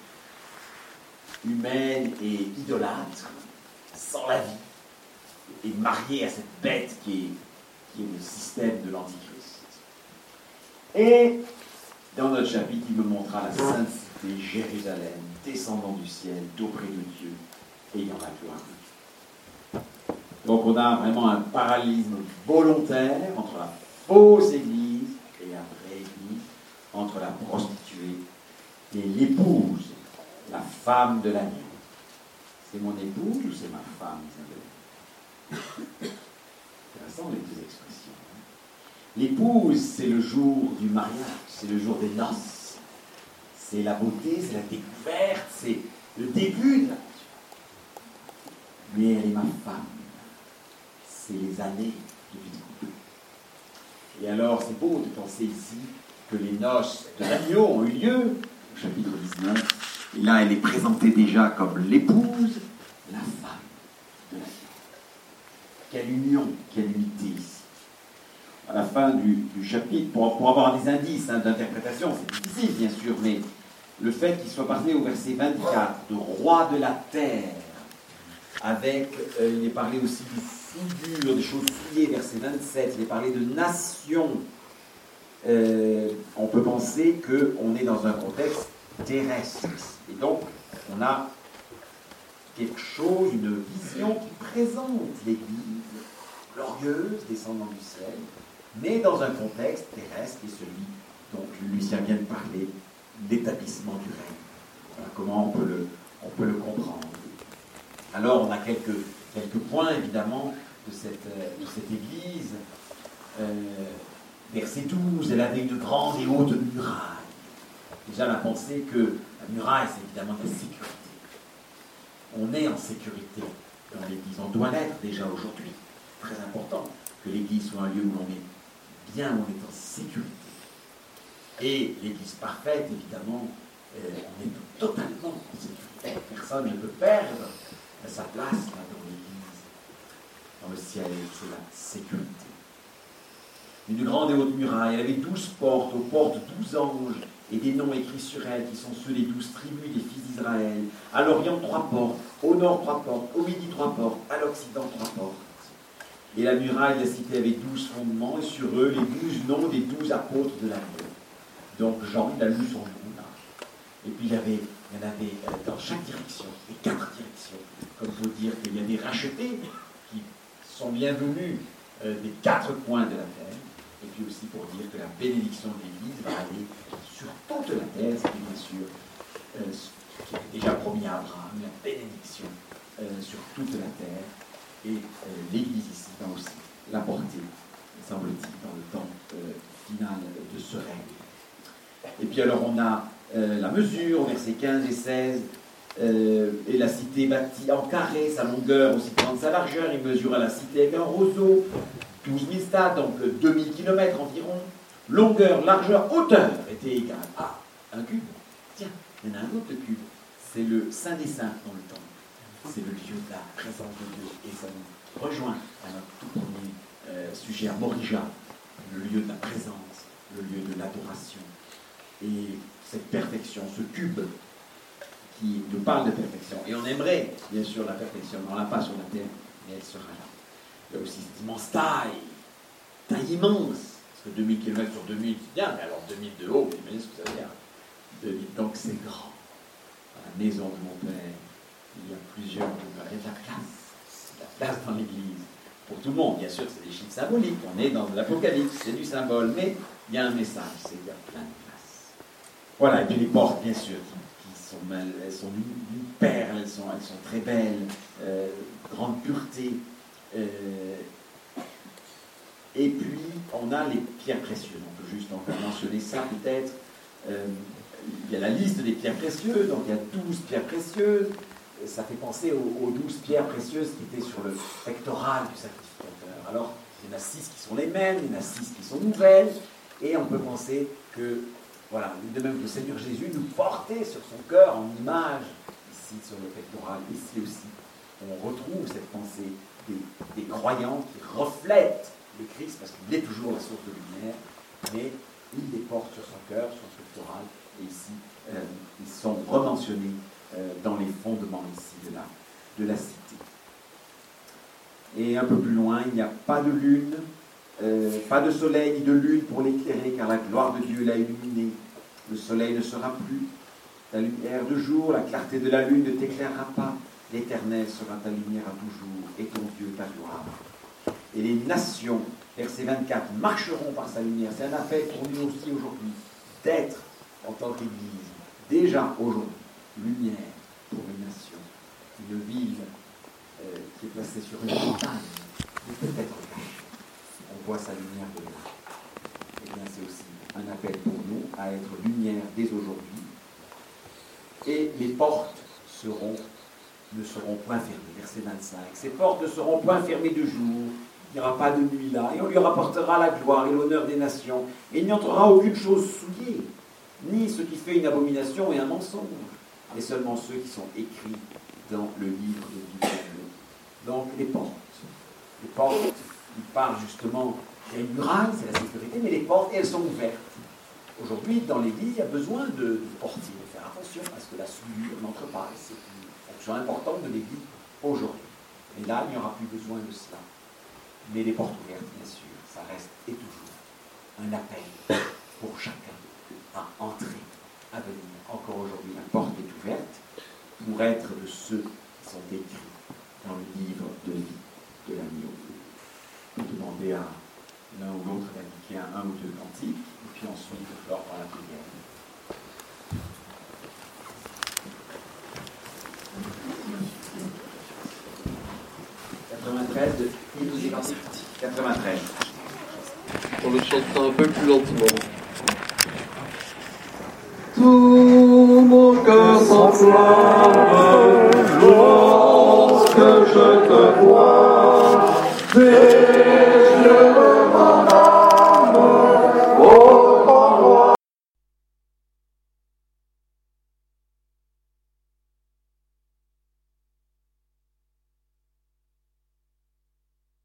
Speaker 4: humaine et idolâtre, sans la vie, et mariée à cette bête qui est, qui est le système de l'Antichrist. Et dans notre chapitre, il me montra la sainte cité, Jérusalem, descendant du ciel, d'auprès de Dieu, ayant la gloire de Dieu. Donc on a vraiment un parallélisme volontaire entre la fausse église et la vraie église, entre la prostituée et l'épouse, la femme de l'agneau. C'est mon épouse ou c'est ma femme, Isabelle? Intéressant les deux expressions. L'épouse, c'est le jour du mariage, c'est le jour des noces. C'est la beauté, c'est la découverte, c'est le début de la vie. Mais elle est ma femme. C'est les années Et alors, c'est beau de penser ici que les noces de l'agneau ont eu lieu, au chapitre dix-neuf, et là, elle est présentée déjà comme l'épouse, la femme de l'agneau. Quelle union, quelle unité ici. À la fin du, du chapitre, pour, pour avoir des indices hein, d'interprétation, c'est difficile bien sûr, mais le fait qu'il soit parlé au verset vingt-quatre de roi de la terre, avec, euh, il est parlé aussi du souillure, des choses souillées, verset vingt-sept, il est parlé de nation, euh, on peut penser qu'on est dans un contexte terrestre. Et donc, on a quelque chose, une vision qui présente l'Église glorieuse, descendant du ciel, mais dans un contexte terrestre qui est celui dont Lucien vient de parler, d'établissement du règne. Voilà comment on peut le, on peut le comprendre. Alors, on a quelques, quelques points, évidemment, de cette, de cette Église. Euh, verset douze, elle avait une grande et haute muraille. Déjà, on a pensé que la muraille, c'est évidemment la sécurité. On est en sécurité dans l'Église. On doit l'être déjà aujourd'hui. Très important que l'Église soit un lieu où l'on est bien, où on est en sécurité. Et l'Église parfaite, évidemment, euh, on est totalement en sécurité. Personne ne peut perdre sa place là, dans l'Église. Dans le ciel, c'est la sécurité. Une grande et haute muraille, elle avait douze portes, aux portes douze anges, et des noms écrits sur elles, qui sont ceux des douze tribus des fils d'Israël. À l'Orient, trois portes, au Nord, trois portes, au Midi, trois portes, à l'Occident, trois portes. Et la muraille de la cité avait douze fondements, et sur eux, les douze noms des douze apôtres de l'agneau. Donc Jean, il a lu son nom là. Et puis il y, avait, il y en avait euh, dans chaque direction, les quatre directions, comme pour dire qu'il y a des rachetés qui sont bienvenus euh, des quatre coins de la terre, et puis aussi pour dire que la bénédiction de l'Église va aller sur toute la terre, c'est bien sûr euh, qui avait déjà promis à Abraham, la bénédiction euh, sur toute la terre, et euh, l'Église ici va aussi l'apporter, semble-t-il, dans le temps euh, final de ce règne. Et puis alors on a euh, la mesure, versets quinze et seize, euh, et la cité bâtie en carré, sa longueur aussi grande sa largeur, il mesure à la cité avec un roseau, douze mille stades, donc deux mille kilomètres environ, longueur, largeur, hauteur étaient égales. Ah, un cube, tiens, il y en a un autre cube, c'est le Saint des Saints dans le temple, c'est le lieu de la présence de Dieu, et ça nous rejoint à notre tout premier euh, sujet à Morija, le lieu de la présence, le lieu de l'adoration. Et cette perfection, ce cube qui nous parle de perfection. Et on aimerait, bien sûr, la perfection. On ne l'a pas sur la terre, mais elle sera là. Il y a aussi cette immense taille, taille immense. Parce que deux mille kilomètres sur deux mille, c'est bien, mais alors deux mille de haut, vous imaginez ce que ça veut dire. deux mille, donc c'est grand. Dans la maison de mon père, il y a plusieurs degrés. Il y a de la place. De la place dans l'église. Pour tout le monde, bien sûr, c'est des chiffres symboliques. On est dans l'Apocalypse, c'est du symbole, mais il y a un message, c'est qu'il y a plein de place. Voilà, et puis les portes, bien sûr, qui, qui sont, elles sont d'une perle, elles sont, elles sont très belles, euh, grande pureté. Euh, et puis, on a les pierres précieuses. On peut juste encore mentionner ça, peut-être. Euh, il y a la liste des pierres précieuses, donc il y a douze pierres précieuses. Ça fait penser aux, aux douze pierres précieuses qui étaient sur le pectoral du sacrificateur. Alors, il y en a six qui sont les mêmes, il y en a six qui sont nouvelles, et on peut penser que voilà, de même que le Seigneur Jésus nous portait sur son cœur en image, ici sur le pectoral, ici aussi, on retrouve cette pensée des, des croyants qui reflètent le Christ, parce qu'il est toujours la source de lumière, mais il les porte sur son cœur, sur le pectoral, et ici, euh, ils sont rementionnés euh, dans les fondements ici de la, de la cité. Et un peu plus loin, il n'y a pas de lune, Euh, pas de soleil ni de lune pour l'éclairer, car la gloire de Dieu l'a illuminé. Le soleil ne sera plus ta lumière de jour, la clarté de la lune ne t'éclairera pas. L'Éternel sera ta lumière à toujours, et ton Dieu ta gloire. Et les nations, verset vingt-quatre, marcheront par sa lumière. C'est un appel pour nous aussi aujourd'hui, d'être, en tant qu'Église, déjà aujourd'hui, lumière pour les nations. Une ville euh, qui est placée sur une montagne, mais peut-être cachée. On voit sa lumière de là. Et bien c'est aussi un appel pour nous à être lumière dès aujourd'hui. Et les portes seront, ne seront point fermées. Verset vingt-cinq. Ces portes ne seront point fermées de jour, Il n'y aura pas de nuit là, et on lui rapportera la gloire et l'honneur des nations. Et il n'y entrera aucune chose souillée, ni ce qui fait une abomination et un mensonge, mais seulement ceux qui sont écrits dans le livre de vie. Donc les portes. Les portes, il parle justement, il y a une muraille, c'est la sécurité, mais les portes, elles sont ouvertes. Aujourd'hui, dans l'église, il y a besoin de, de portier, de faire attention à ce que la souillure n'entre pas. C'est une fonction importante de l'église aujourd'hui. Et là, il n'y aura plus besoin de cela. Mais les portes ouvertes, bien sûr, ça reste et toujours un appel pour chacun à entrer, à venir. Encore aujourd'hui, la porte est ouverte pour être de ceux qui sont écrits dans le livre de vie de l'agneau. Vous demandez à l'un ou l'autre d'indiquer un, un ou deux cantiques, et puis ensuite de clore par la prière. quatre-vingt-treize de Hymnes et Cantiques. quatre-vingt-treize.
Speaker 3: On le chantera un peu plus lentement. Tout mon cœur s'enflamme